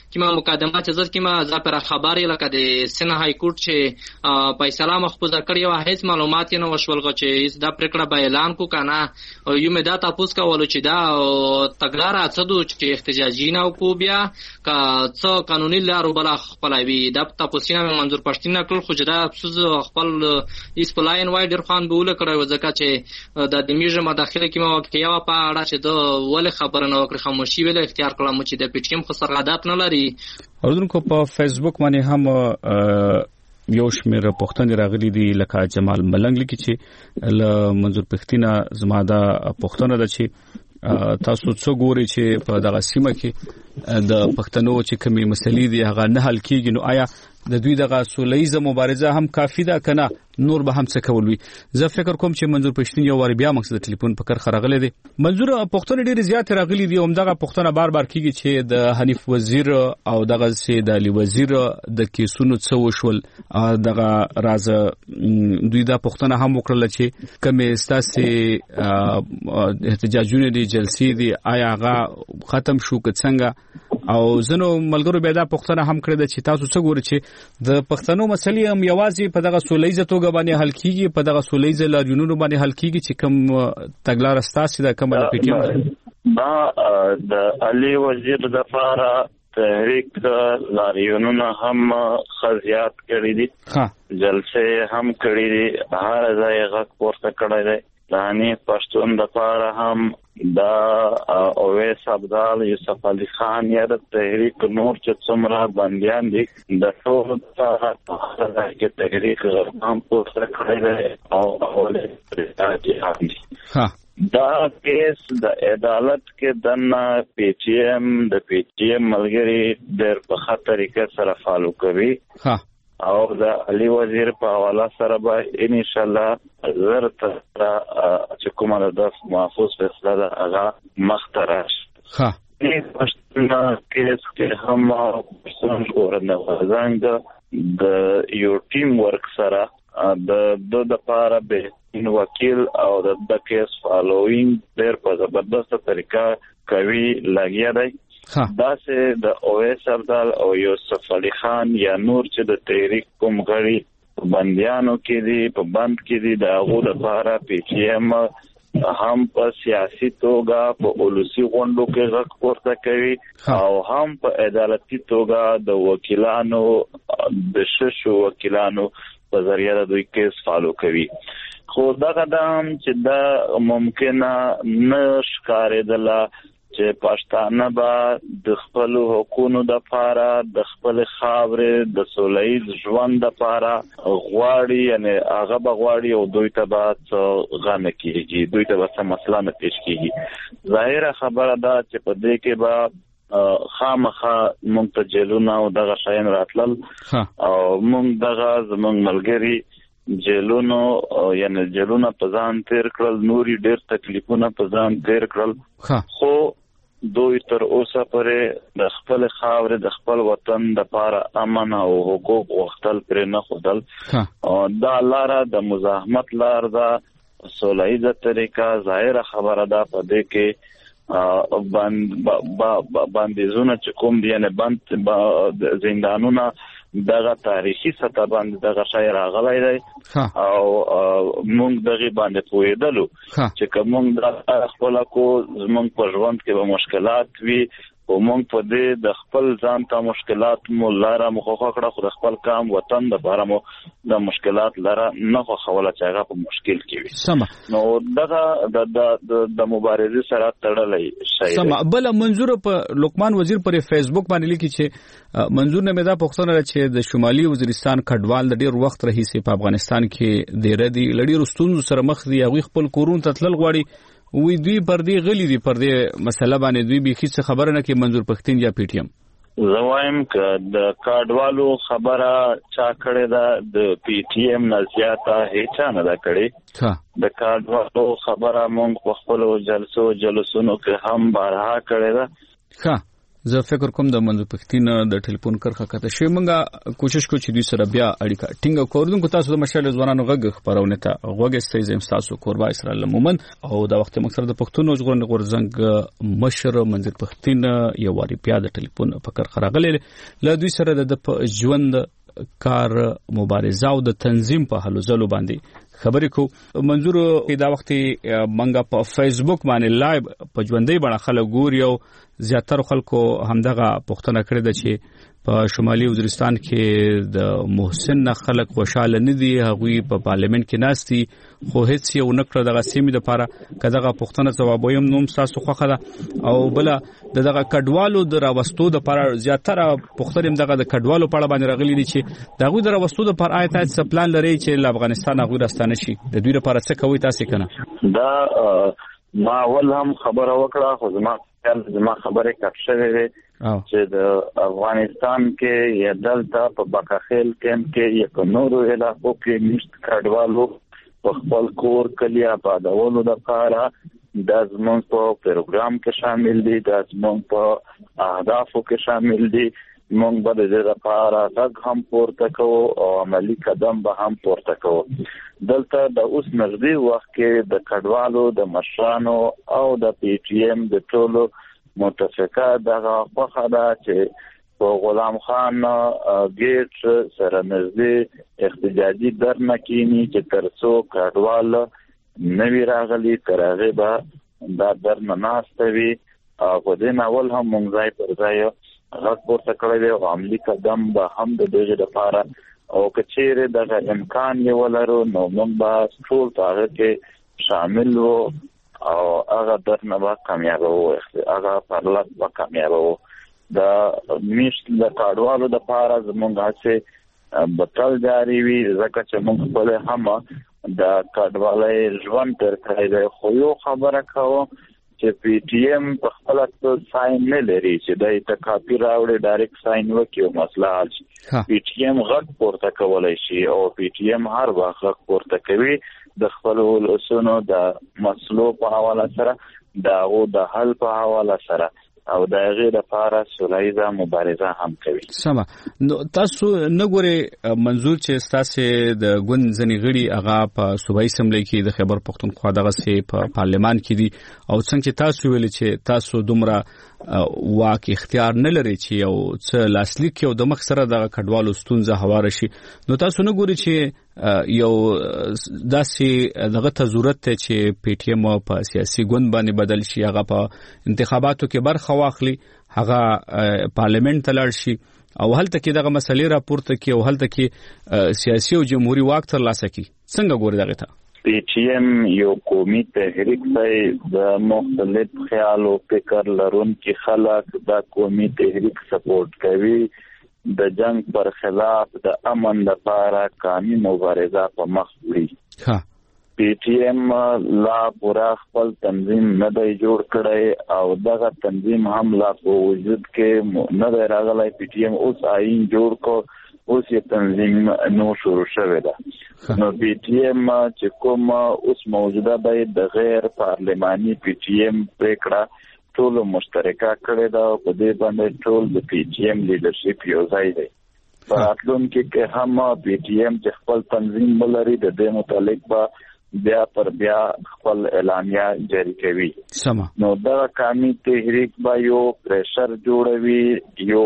کیما مقدمه چې زړه کیما ځا پر خبرې لکه د سن های کورټ چې فیصله مخبوزه کړی و هیڅ معلومات نه وشولغه چې دا پریکړه به اعلان کو کنه یو مې دا تاسو کولو چې دا تګلار اڅدو چې احتجاجي نه کو بیا کا څو قانوني لارو بل خپلوي دا تاسو نه منظور پښتين کړل خو دا افسوس خپل اسپلاین وای ډیر خان بوله کړو ځکه چې د دمیجه مداخله کې مو کې یو په اړه چې د ول خبر نه وکړي خاموشي ویل اختیار کړم چې د پټیم خو سرغادات نه لري اوردونکو په فیسبوک باندې هم یو شمیر پښتون راغلي دي لکه جمال ملنګ لیکي چې ل منظور پښتینا زماده پښتون د چې تاسو څو ګوري چې په دغه سیمه کې د پښتنو چې کومي مسلې دي هغه نه حل کیږي نو آیا د دوی دغه سولېزه مبارزه هم کافی ده کنه نور به هم څه کول وي زه فکر کوم چې منظور پښتون یو وار بیا مقصد ټلیفون په کار خرغله دي منظور پښتون ډیر زیات راغلي دي هم دغه پښتون بار بار کیږي چې د حنیف وزیر او دغه سي د علي وزیر د کیسونو څه وشول دغه راز دوی دا پښتون هم وکړل چې کومه استاسي احتجاجونه دي جلسې دي آیا هغه ختم شو که څنګه او زنو ملګرو به دا پښتون هم کړی چې تاسو څه ګورئ چې د پښتنو مسلې هم یوازې په دغه سولېزه توګه باندې حل کیږي په دغه سولېزه لاریونونو باندې حل کیږي چې کوم تګلار استاسي د کوم د پټیم دا د علي وزیر د فارا تحریک لاریونونو هم خزيات کړی دي ها جلسه هم کړی دي هر ځای غږ پورته کړی دی دانی پښتون د فارا هم دا اویس عبدال یوسف علي خان یا د تحریک نور چې څومره باندې دي د ټول د هغه تحریک هم پورته کړی دی او اوله پرېږدي ها دا کیس د عدالت کې دنا پی ټی ایم د پی ټی ایم ملګری ډېر په خطر کې سره فالو کوي ها او د علي وزیر په حواله سره به ان شاء الله زر تر چې کومه د محفوظ فیصله ده هغه مخترش ها دې پښتنه کیس کې هم څنګه ورنه ځانګه د یو ټیم ورک سره د د د لپاره به وکیل او د کیس فالوینګ ډېر په زبردسته طریقه کوي لګیا دی دا سه د اویس عبدال او یوسف علي خان یا نور چې د تحریک کوم غړي بندیانو کې دي په بند کې دي د هغه لپاره پی ټی ایم هم په سیاسي توګه په اولسي غونډو کې غږ پورته کوي او هم په عدالتي توګه د وکیلانو د ششو وکیلانو په ذریعہ د دوی کیس فالو کوي خو دا قدم چې دا ممکنه نشکارېدله چې پښتانه به د خپل حقوقو د لپاره د خپل خاورې د سولېز ژوند د لپاره غواړي یعنی هغه به غواړي او دوی ته به غانه کیږي دوی ته به څه مسله نه پیش کیږي ظاهره خبره ده چې په دې کې به خامخا مونږ ته جیلونه او دغه شاین راتلل او مونږ دغه زمونږ ملګری جیلونو یعنی جیلونه په ځان تیر کړل نوري ډېر تکلیفونه په ځان تیر کړل خو دوی تر اوسه پورې د خپل خاورې د خپل وطن د لپاره امن او حقوق وختل پر نه خدل دا لاره د مزاحمت لار ده سولېزه طریقه ظاهره خبره ده په دې کې باندې باندې چې کوم دی نه بند زندانونه دغه تاریخي سطح باندې دغه شاعر راغلی دی او موږ دغه باندې پوهېدلو چې کوم د خپل کو زمونږ په ژوند کې به مشکلات وي او موږ په دې د خپل ځان ته مشکلات مو لاره مخه کړه خو د خپل کام وطن د لپاره مو د مشکلات لاره نه خو خوله چې هغه په مشکل کې وي سم نو دغه د د مبارزې سره تړلې شي سم بل منظور په لقمان وزیر پر فیسبوک باندې لیکي چې منظور نه مې دا پوښتنه چې د شمالي وزیرستان کډوال د ډیر وخت رئیس په افغانستان کې د ردی لړی رستون سره مخ دی هغه خپل کورون ته تلل غواړي وی دوی پر دې غلي دي پر دې مسله باندې دوی به هیڅ خبره نه کوي منظور پښتين یا پی ټی ایم زوایم ک د کاډوالو خبره چا کړې ده د پی ټی ایم نه زیاته هیڅ نه ده کړې د کاډوالو خبره مونږ په خپل جلسو جلسونو کې هم بارها کړې ده زه فکر کوم د منځ پښتین د ټلیفون کرخه کته شي مونږه کوشش کوو چې دوی سره بیا اړیکه ټینګ کوو. تاسو د مشال ځوانانو غږ خبرونه ته غوږ استئ تاسو قربا اسرائیل مومن او د وخت مقصد د پښتون ژغورنې غورزنګ مشر منځ پښتین یو واری بیا د ټلیفون په کرخه راغلی ل دوی سره د ژوند کار مبارزه او د تنظیم په حلو زلو باندې خبرې کو. منظور دا وخت منګه په فیسبوک باندې لایو په ژوندۍ باندې خلک ګوري او زیاتره خلکو همدغه پښتنه کړی د چې په شمالي وزیرستان کې د محسن خلک خوشاله نه دي هغوی په پارلیمنت کې ناشتي خو هیڅ یو نکړه دغه سیمې لپاره کداغه پښتنه جواب ویم نوم تاسو خوخه ده او بل دغه کډوالو د راوستو د لپاره زیاتره پښتنیم دغه د کډوالو په اړه باندې راغلي دي چې دغه د راوستو د لپاره آیت څه پلان لري چې ل افغانستان هغوی راستانه شي د دوی لپاره څه کوي تاسو کنه دا ما ول هم خبره وکړه خو زما زما خبره کټ شوې ده چې د افغانستان کې یا دلته په بکاخیل کېم کې یا په نورو علاقو کې نشت کډوالو په خپل کور کلی آبادولو لپاره د زموږ په پروګرام کې شامل دي د زموږ په اهدافو کې شامل دي. موږ به د دې لپاره څنګه هم پورته کوو او عملی قدم به هم پورته کوو. دلته د اوس نږدې وخت کې د کډوالو د مشرانو او د پی ټی ایم د ټولو متفقه دغه خوخه ده چې په غلام خان ګیټ سره نږدې احتجاجي درنه کینی چې ترڅو کډوال نوی راغلي تر هغه به دا درنه ناستوي او په دې ناول هم مونږ ځای پر ځای غږ پورته کړی دی او عملي قدم به هم د دې لپاره او کچېره دغه امکان یې ولرو نو موږ به ټول هغه کې شامل وو او هغه درنه به کامیاب وو هغه پرلط به کامیاب وو. د میشت د کاډوالو د لپاره زموږ هڅه بتل جاری وي ځکه چې موږ خپل هم د کاډوالۍ ژوند تر کړی دی خو یو خبره کوو چې پی ټی ایم په خپل ساين نه لري چې د ته کاپی راوړي ډایرکټ ساين وکړي او مسله حل شي. پی ټی ایم غږ پورته کولای شي او پی ټی ایم هر وخت غږ پورته کوي د خپل ولسونو د مسلو په حواله سره داغو د حل په حواله سره او د غیر لپاره سولایزه مبارزه هم کوي. سم نو تاسو نګوري منظور چې تاسو د ګوند ځنی غړي هغه په صوبایي اسمبلی کې د خیبر پختونخوا دغه سي په پارلمان کې دي او څنګه تاسو ویل چې تاسو دومره واک اختیار نه لري چې یو څه لاسلیک یو د مخ سره د کډوالو ستونزه هواره شي نو تاسو نګوري چې یو داسې دغه ته ضرورت ته چې پی ټی ایم په سیاسي ګوند باندې بدل شي هغه په انتخاباتو کې برخه واخلي هغه پارلیمنت ته لاړ شي او هلته کې دغه مسلې راپورته کوي او هلته کې سیاسي او جمهوریت واک ترلاسه کوي. څنګه ګوري دغه ته؟ پی ټی ایم یو قومي تحریک دی د مختلف خیال او فکر لرونکي خلک د قومي تحریک سپورټ کوي د جنگ پر خلاف د امن لپاره قانوني مبارزه په مخ وړي. ها پی ټی ایم لا پورا خپل تنظیم نه دی جوړ کړی او دغه تنظیم هم لا په وجود کې نه دی راغلی. پی ټی ایم اوس آئین جوړ کو اوس یې تنظیم نو شروع شوی ده نو پی ټی ایم چې کوم اوس موجوده دی د غیر پارلماني پی ټی ایم پریکړه ټول مشترکه کړی دا په دې باندې ټول د پی ټی ایم لیډرشپ یو ځای دی. په راتلونکي کې هم پی ټی ایم چې خپل تنظیم ولري د دې متعلق به بیا پر بیا خپل اعلامیه جاری کوي. سم نو دا قومي تحریک به یو پریشر جوړوي یو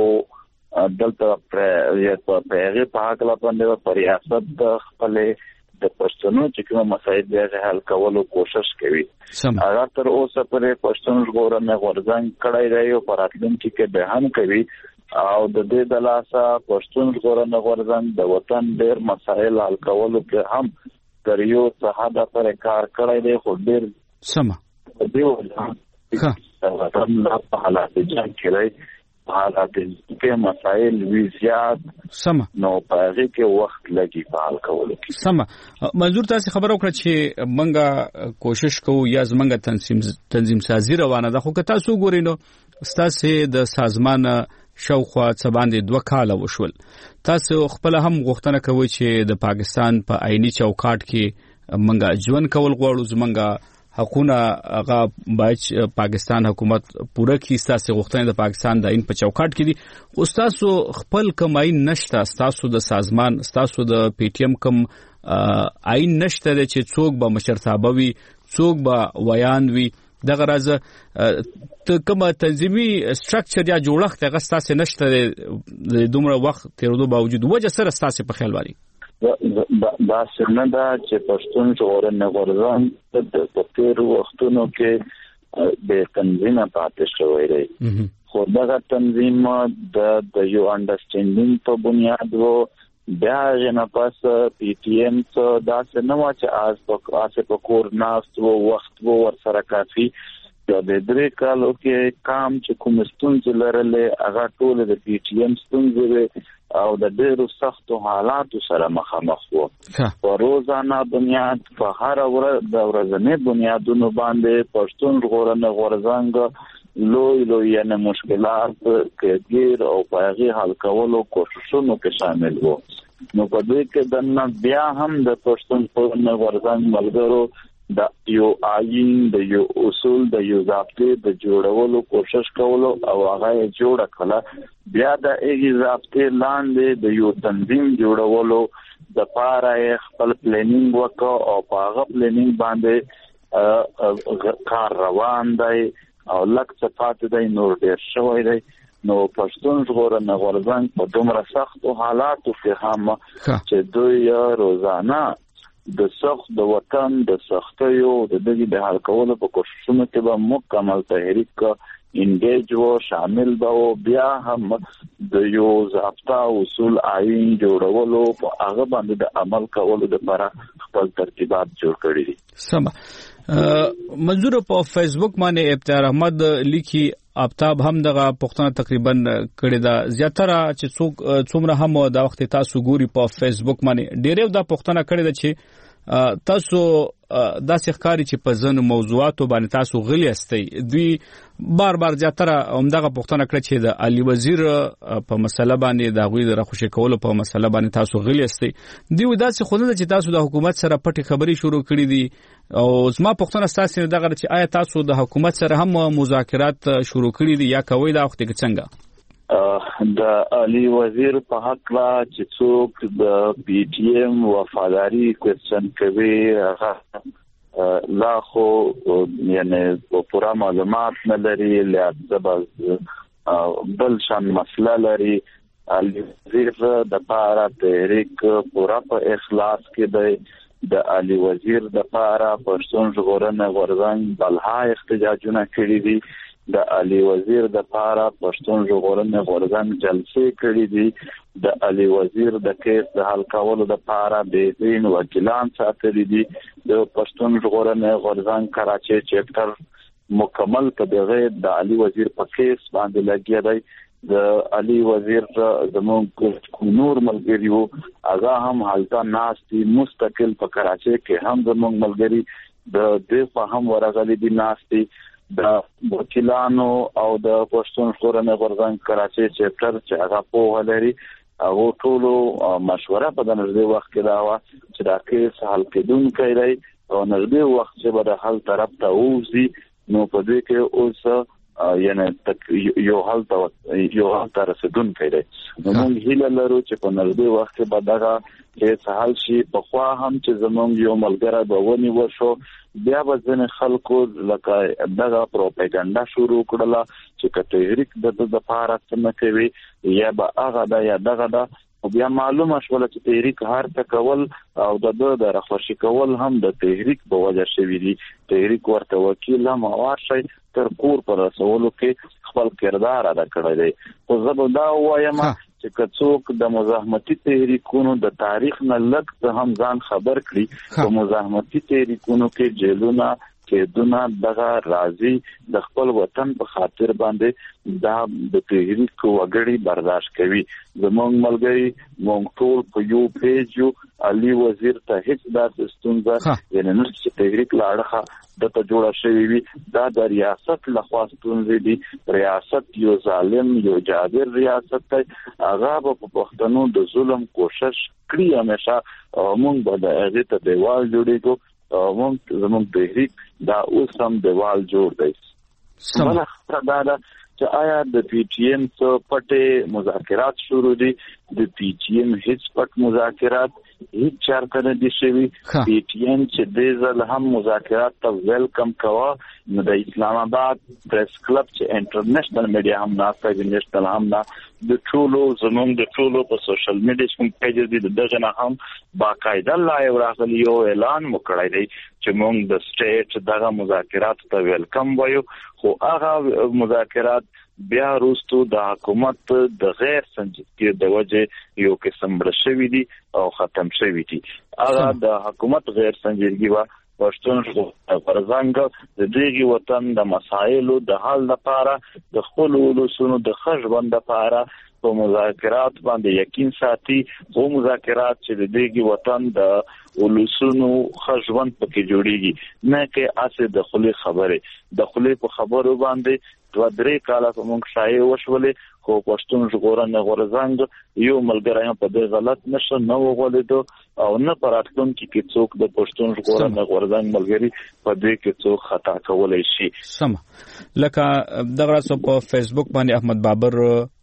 دلته پر یا په هغه په حق لا باندې پر ریاست د خپل د پښتنو چې کوم مسایل د حل کولو کوشش کوي. هغه تر اوسه پرې پښتون ژغورنې غورځنګ کړی دی او په راتلونکي کې به هم کوي او د دې د لاسه پښتون ژغورنې غورځنګ د وطن ډېر مسایل حل کولو کې هم تر یو څه حد پورې کار کړی دی خو ډېر سم دی ښه وطن په حالات جنګ کې حالات کې مسائل وی زیات سم نو پاره کې وخت لګي فعال کولو کې. سم منظور تاسو خبر وکړه چې منګه کوشش کوو یا زمنګ تنظیم تنظیم سازي روانه ده خو که تاسو ګورئ نو تاسو د سازمان شاوخوا څه باندې دوه کاله وشول تاسو خپل هم غوښتنه کوئ چې د پاکستان په آئینی چوکاټ کې منګه ژوند کول غواړو زمنګ حقونه هغه باید پاکستان حکومت پوره کړي. ستاسو غوښتنې د پاکستان د عین په چوکاټ کې دي او ستاسو خپل کمای نشته، ستاسو د سازمان ستاسو د پی ټی ایم کم عین نشته چې څوک به مشرتابه وي، څوک به ویان وي. دغه راز ته کومه تنظیمي سټرکچر یا جوړښت هغه ستاسو نشته د دومره وخت تیرودو باوجود وجه سره ستاسو په خیال واري دا څنګه دا چې پښتون ژغورنې غورځنګ د تیر وختونو کې د تنظیم پاتې شوی دی، خو دغه تنظیم د د یو انډرسټینډینګ په بنیاد وو. بیا نه پس پی ټی ایم څخه دا څنګه و چې آز په اسه په کور ناست وو، وخت وو ورسره کافي. د درې کالو کې کام چې کوم ستونزې لرلې هغه ټول د پی ټی ایم ستونزې او د ډېرو سختو حالاتو سره مخامخ وو. په روزانه بنیاد په هر ورځ د ورځني بنیادونو باندې پښتون ژغورنې غورځنګ لوی لوی یعنی مشکلات کې غیر او پاغي حل کولو کوششونو کې شامل وو. نو په دې کې دنه بیا هم د پښتون ژغورنې غورځنګ ملګرو د یو آئین د یو اصول د یو ضابطې د جوړولو کوشش کولو او هغه جوړ کړه. بیا د ایږي ضابطې لاندې د یو تنظیم جوړولو د پاره خپل پلانینګ وکړ او په هغه پلانینګ باندې کار روان دی او لکه صفات دی نور ډیر شوی دی. نو پښتون ژغورنې غورځنګ په دومره سختو حالاتو کې هم چې دوی روزانه د سخت د وطن د سختیو د دغه د حل کولو په کوششونو کې به مکمل تحریک انګیج و شامل به بیا هم د یو ضابطه اصول آئین جوړولو په هغه باندې د عمل کولو لپاره خپل ترتیبات جوړ کړی دي. سم منظور په فیسبوک باندې ابتدار احمد لیکي آفتاب هم دغه پښتنه تقریبا کړی دا زیاتره چې څوک څومره هم دا وخت تاسو ګوري په فیسبوک باندې ډیره دا پښتنه کړی دا چې تاسو داسې ښکاری چې په ځینو موضوعاتو باندې تاسو غلي استئ. دوی بار بار زیاتره همدغه پښتنه کړی چې د علي وزیر په مسله باندې د غوی د راخوشي کولو په مسله باندې تاسو غلي استئ. دوی داسې خو نه چې تاسو د حکومت سره پټي خبري شروع کړې دي او زما پښتنه تاسو دغه چې آیا تاسو د حکومت سره هم مذاکرات شروع کړی دي یا کوي دا وخت کې څنګه؟ د علي وزیر په حق لا چې څوک د پی ټی ایم وفاداری کوېشن کوي هغه لا خو یعنی پورا معلومات نه لري لږ بل شان مسله لري. علي وزیر د پاره تحریک پورا په اخلاص کې دی. د علي وزیر د پاره پښتون ژغورنې غورځنګ بلها احتجاجونه کړي دي. د علي وزیر د پاره پښتون ژغورنې غورځنګ جلسې کړي دي. د علي وزیر د کیس د حل کولو د پاره به دین وکیلان ساتلي دي. د پښتون ژغورنې غورځنګ کراچي چپټر مکمل په دغه د علي وزیر په کیس باندې لګیا دی. د علي وزیر زموږ نور ملګریو هغه هم حالتا ناشتي مستقل په کراچي کې هم زموږ ملګری د دې په هم ورغلي دي ناشتي. د وکیلانو او د پښتون ژغورنې غورځنګ کراچي چپټر چې هغه په لري هغه ټول مشوره په دغه وخت کې دا و چې دا کیس حل کېدونکی دی او نږدې وخت چې به د حل طرف ته وځي. نو په دې کې اوس یعنی یو حل ته یو حل ته رسیدونکی دی. نو موږ هیله لرو چې په نږدې وخت کې به دغه کیس حل شي. په خوا هم چې زموږ یو ملګری به ونیول شو بیا به ځینې خلکو لکه دغه پروپاګاندا شروع کړله چې که تحریک د د لپاره څه نه کوي یا به هغه ده یا دغه ده. بیا معلومه شوله چې تحریک هر څه کول او د ده د راخوشي کول هم د تحریک په وجه شوي دي. تحریک ورته وکیل هم هوار شي تر کور په رسولو کې خپل کردار ادا کړی دی. خو زه به دا ووایم چې که څوک د مزاحمتي تحریکونو د تاریخ نه لږ هم ځان خبر کړي په مزاحمتي تحریکونو کې جیلونه کېدونه دغه راځي د خپل وطن په خاطر باندې دا د تحریک وګړي برداشت کوي. زموږ ملګری موږ ټول په یو پیج یو. علي وزیر ته هیڅ داسې ستونزه یعنی نه چې تحریک لاړه دته جوړه شوې وي دا د ریاست لخوا ستونزې دي. ریاست یو ظالم یو جابر ریاست دی. هغه په پښتنو د ظلم کوشش کړی همیشه او موږ به د هغې ته دیوال جوړېږو او موږ زموږ تحریک دا اوس هم دیوال جوړ دی. بله خبره دا ده چې آیا د پی ټی ایم څه پټې مذاکرات شروع دي؟ د پی ټی ایم هیڅ پټ مذاکرات هیڅ چارته نه دي شوي. پی ټی ایم چې دې ځل هم مذاکرات ته ویلکم کوه، نو د اسلام آباد پریس کلب چې انټرنیشنل میډیا هم ناسته وي، نیشنل هم نه، د ټولو زموږ د ټولو په سوشل میډیا کوم پیجز دي دغه نه هم باقاعده لایو راغلی یو اعلان مو کړی دی چې موږ د سټیټ دغه مذاکرات ته ویلکم وایو. خو هغه مذاکرات بیا وروسته د حکومت د غیر سنجیدګۍ د وجې یو قسم مړه شوي دي او ختم شوي دي. هغه د حکومت غیر سنجیدګي وه پښتون غورځنګ د دغه وطن د مسایلو د حل لپاره د خپل ولسونو د ښه ژوند لپاره په مذاکرات باندې یقین ساتي. خو مذاکرات چې د دغه وطن د ولسونو ښه ژوند پکې جوړیږي، نه کې اسه د خولي خبره د خولي په خبرو باندې دوه درې کاله په موږ شایع وشولې. خو پښتون ژغورنې غورځنګ یو ملګری هم په دې غلط نشه نه وغولېدو او نه په راتلونکي کې څوک د پښتون ژغورنې غورځنګ ملګري په دې کې څوک خطا کولی شي. سم لکه دغه راځو په فیسبوک باندې احمد بابر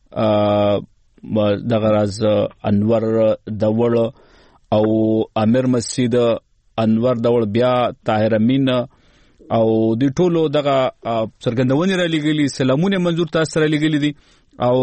دغه راز انور دول او امیر مسجد انور دول بیا طاهر امین او د ټولو دغه څرګندونې را لګلي، سلامونه منظور تاسو را لګلي دي. او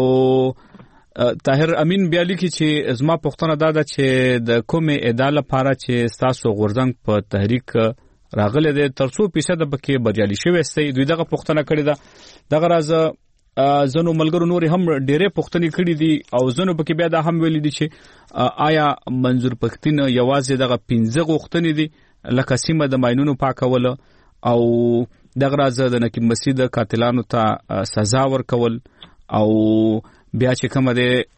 طاهر امین بیا لیکي چې زما پوښتنه دا ده چې د کومې ادعا لپاره چې تاسو غورځنګ په تحریک راغلی دی تر څو فیصد پکې بریالي شوی سئ. دوی دغه پوښتنه کړې ده. دغه راز زنو ملګرو نور هم ډېرې پوښتنې کړې دي او زنو پکې بیا دا هم ویلي دي چې آیا منظور پښتين یوازې دغه پنځه غوښتنې دي لکه سیمه د ماینونو پاکول او دغه راز د نقیب مسجد قاتلانو ته سزا ورکول او بیا چې کومه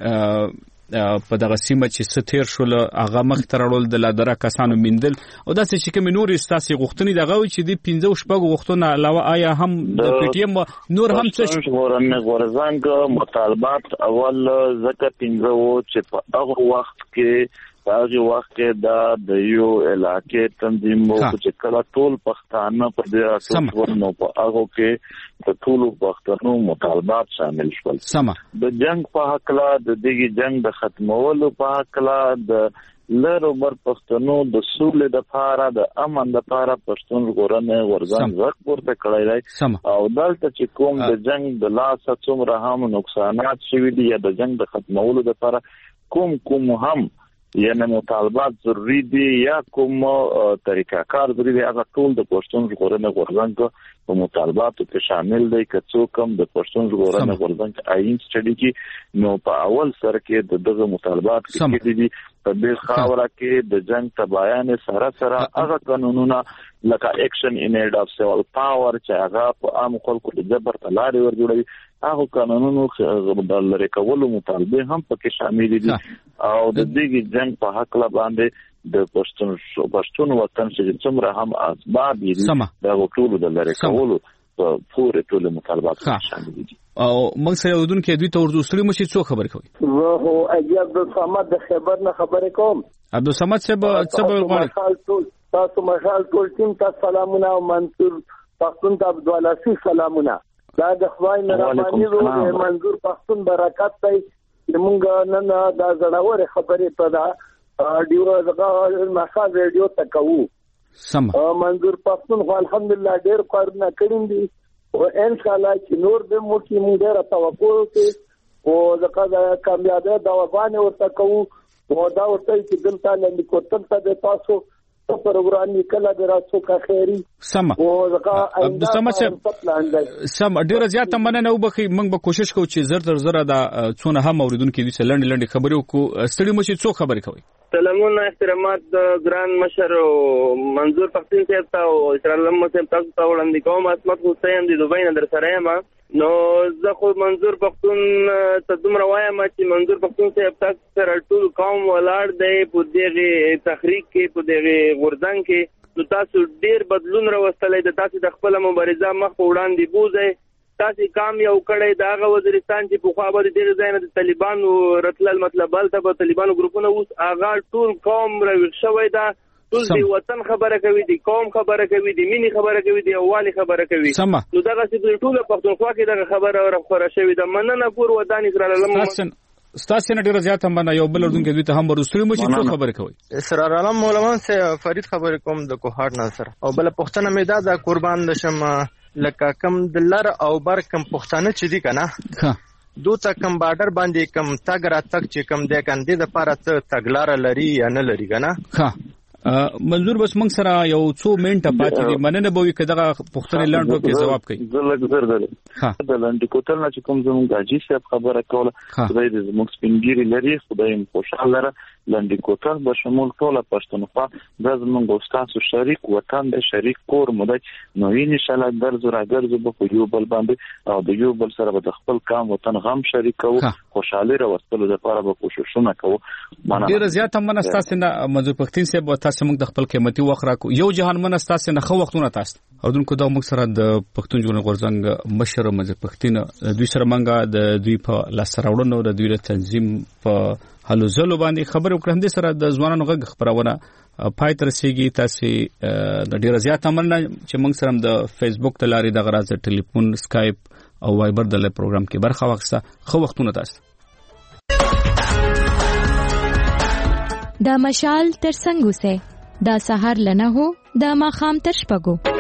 ده په دغه سیمه چې ستیر شول هغه مخ ترړول د لادره کسانو میندل او داسې چې کوم نور استاسي غوښتنې دغه چې د پنځه شپږ غوښتنه علاوه آیا هم د پی ټی ایم نور هم څه ژغورنې غورځنګ مطالبات اول ځکه پنځه وو چې په هغه وخت کې په هغه وخت کې دا د یو علاقې تنظیم وو چې کله ټول پښتانه په دې اساس نو په هغه کې د ټول پښتنو مطالبات شامل شول. د جنگ په حق لا د دغه جنگ د ختمولو په حق لا د لر عمر پښتنو د سولې د لپاره د امن د لپاره پښتون ژغورنې غورځنګ ځک پورته کړی دی او دلته چې کوم د جنگ د لاسه څومره هم نقصانات شوي دي یا د جنگ د ختمولو د لپاره کوم کوم هم یعنی مطالبات ضروری دي یا کوم طریقه کار ضروری دی، هغه ټول د پښتون ژغورنې غورځنګ په مطالباتو کې شامل دی. که څوک هم د پښتون ژغورنې غورځنګ آئین سټډي کې نو په اول سر کې د دغه مطالبات کې دي په دې خاوره کې د جنگ تباین سره سره هغه قانونونه لکه اکشن ان ایډ اف سیول پاور چې هغه په عام خلکو د جبر تلاري ورجوړوي، هغه قانونونو د لری کولو مطالبه هم پکې شامل دي او د دې جنگ په حق لا باندې د پښتون پښتون وطن چې څومره هم اسباب دي دا ټول د لری کولو په پوره ټول مطالبات شامل دي. او موږ سره ودونکو دوی ته ورته ستړي مشي څو خبر کوي؟ زه هو عبد الصمد د خبر نه خبرې کوم. عبد الصمد صاحب څه غواړي؟ تاسو مشال ټول ټیم ته سلامونه او منصور پښتون ته عبدالعزيز سلامونه. دا د خدای مهرباني وو منظور پښتون برکت دی چې موږ نن دا زړور خبرې په دا ډیو دغه مخال ریډیو ته کوو. سم منظور پښتون خو الحمدلله ډېر کارونه کړی دي او ان شاء الله چې نور به مو کې موږ ډېر توقع کوو او دغه کامیابی دا وبانه ورته کوو او دا ورته چې دلته لاندې کوتل ته تاسو پروګرام کله دراسو کا خیری سم عبد الصمد سم ډیر زیات مننه وبخي موږ به کوشش کوو چې زر تر زر دا څونه هم اوریدونکو دي چې لنډ لنډ خبرې وکړو. ستړي مشي څو خبرې کوي؟ سلامونه احترامات ګران مشر منظور پښتون صاحب ته او اسلام صاحب تاسو ته وړاندې کوم. اسمت حسین دی دوبۍ نه در سره یم. نو زه خو منظور پښتون ته دومره وایم چې منظور پښتون صاحب تاسو سره ټول قوم ولاړ دی په دغه تحریک کې په دغه غورځنګ کې نو تاسو ډیر بدلون راوستلی د تاسو د خپل مبارزه مخ په وړاندې بوزئ. تاسو کام یو کړی دا غو وزیرستان چې په خوا باندې ډیر ځای نه د طالبانو راتلل مطلب بل ته په طالبانو ګروپونه اوس اغا ټول قوم راوښ شوی دا ټول دی وطن خبره کوي دي قوم خبره کوي دي مینی خبره کوي دي اوالي خبره کوي نو دغه چې ټول پښتونخوا کې دغه خبره ورخوره شوی د مننه پور ودان اسرائیل لمم ستاسو نه ډیر زیات هم نه یو بل اردن کې دوی ته هم ورسره مو چې څه خبره کوي اسرار عالم مولانا سے فرید خبره کوم د کوهاټ ناصر او بل پښتنه مې دا د قربان نشم لکه کم دلر او بر کم پښتنه چې دي کنه دو تا کم بارډر باندې کم تاګ را تک چې کم د کندې د پاره ته تګلار لري یا نه لري کنه ها منظور بس موږ سره یو څو منټه پاتې دي مننه به وي کداغه پښتنه لاندو کې جواب کوي زلګ زر زر د لاندې کوتل نه چې کوم زموږ اجي صاحب خبره کوله خدای دې زموږ سپینګيري لري خدای هم خوشاله لره لاندې کوتل به شمول ټول پښتونخوا د زموږ استادو شریک وطن د شریک کور مودای نو ان شاء الله درځو راګرځو په یو بل باندې او د یو بل سره به خپل کام وطن غم شریکو خوشاله راوستلو لپاره به کوششونه کوو ډیر زیات هم نه تاسو نه منظور پښتين صاحب تاسو موږ د خپل قیمتي وخت راکو یو جهان من تاسو نه خو وختونه تاسو او دونکو دا موږ سره د پښتون ژوند غورځنګ مشر منځ پښتين دوی سره منګه د دوی په لاسراوړنو د دوی د تنظیم په هلو زلو باندې خبر وکړم د سره د ځوانانو غږ خبرونه پای تر سیږي تاسو د ډیر زیات امر نه چې موږ سره د فیسبوک ته لاري د غراز ټلیفون سکایپ او وایبر د پروګرام کې برخه واخسته خو وختونه تاسو دا مشال تر څنګه سه دا سحر لنه هو دا ما خام تر شپګو